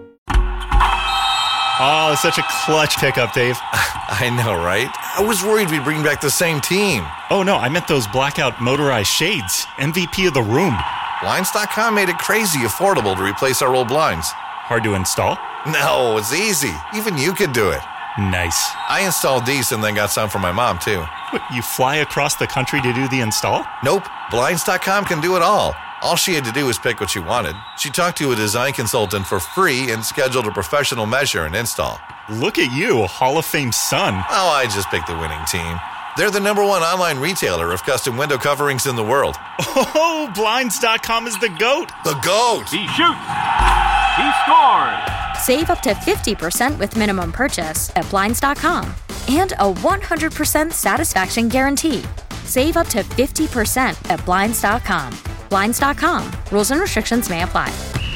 Speaker 5: Oh, it's such a clutch pickup, Dave.
Speaker 6: I know, right? I was worried we'd bring back the same team.
Speaker 5: Oh, no, I meant those blackout motorized shades. M V P of the room.
Speaker 6: Blinds dot com made it crazy affordable to replace our old blinds.
Speaker 5: Hard to install?
Speaker 6: No, it's easy. Even you could do it.
Speaker 5: Nice.
Speaker 6: I installed these and then got some for my mom, too.
Speaker 5: What, you fly across the country to do the install?
Speaker 6: Nope. Blinds dot com can do it all. All she had to do was pick what she wanted. She talked to a design consultant for free and scheduled a professional measure and install.
Speaker 5: Look at you, Hall of Fame son.
Speaker 6: Oh, I just picked the winning team. They're the number one online retailer of custom window coverings in the world.
Speaker 5: Oh, Blinds dot com is the GOAT.
Speaker 6: The GOAT!
Speaker 7: He shoots. He scores.
Speaker 8: Save up to fifty percent with minimum purchase at Blinds dot com. And a one hundred percent satisfaction guarantee. Save up to fifty percent at Blinds dot com. Blinds dot com. Rules and restrictions may apply.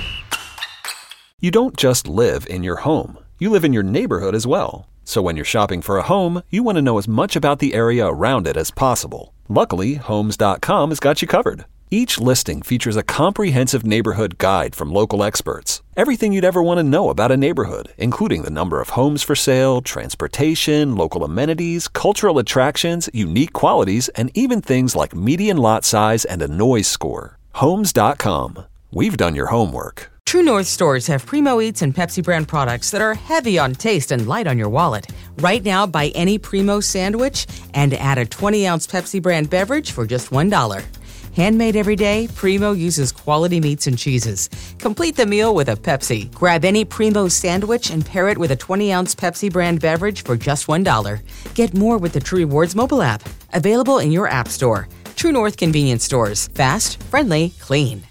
Speaker 14: You don't just live in your home. You live in your neighborhood as well. So when you're shopping for a home, you want to know as much about the area around it as possible. Luckily, Homes dot com has got you covered. Each listing features a comprehensive neighborhood guide from local experts. Everything you'd ever want to know about a neighborhood, including the number of homes for sale, transportation, local amenities, cultural attractions, unique qualities, and even things like median lot size and a noise score. Homes dot com. We've done your homework.
Speaker 19: True North stores have Primo Eats and Pepsi brand products that are heavy on taste and light on your wallet. Right now, buy any Primo sandwich and add a twenty ounce Pepsi brand beverage for just one dollar. Handmade every day, Primo uses quality meats and cheeses. Complete the meal with a Pepsi. Grab any Primo sandwich and pair it with a twenty-ounce Pepsi brand beverage for just one dollar. Get more with the True Rewards mobile app. Available in your app store. True North convenience stores. Fast, friendly, clean.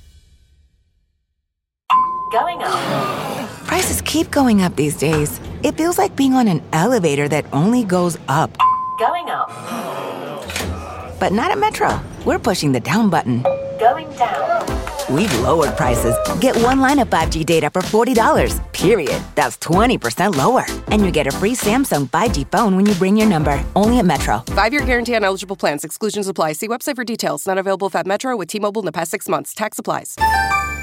Speaker 20: Going up. Prices keep going up these days. It feels like being on an elevator that only goes up. Going up. But not at Metro. We're pushing the down button. Going down. We've lowered prices. Get one line of five G data for forty dollars, period. That's twenty percent lower. And you get a free Samsung five G phone when you bring your number. Only at Metro.
Speaker 21: Five-year guarantee on eligible plans. Exclusions apply. See website for details. Not available if at Metro with T-Mobile in the past six months. Tax applies.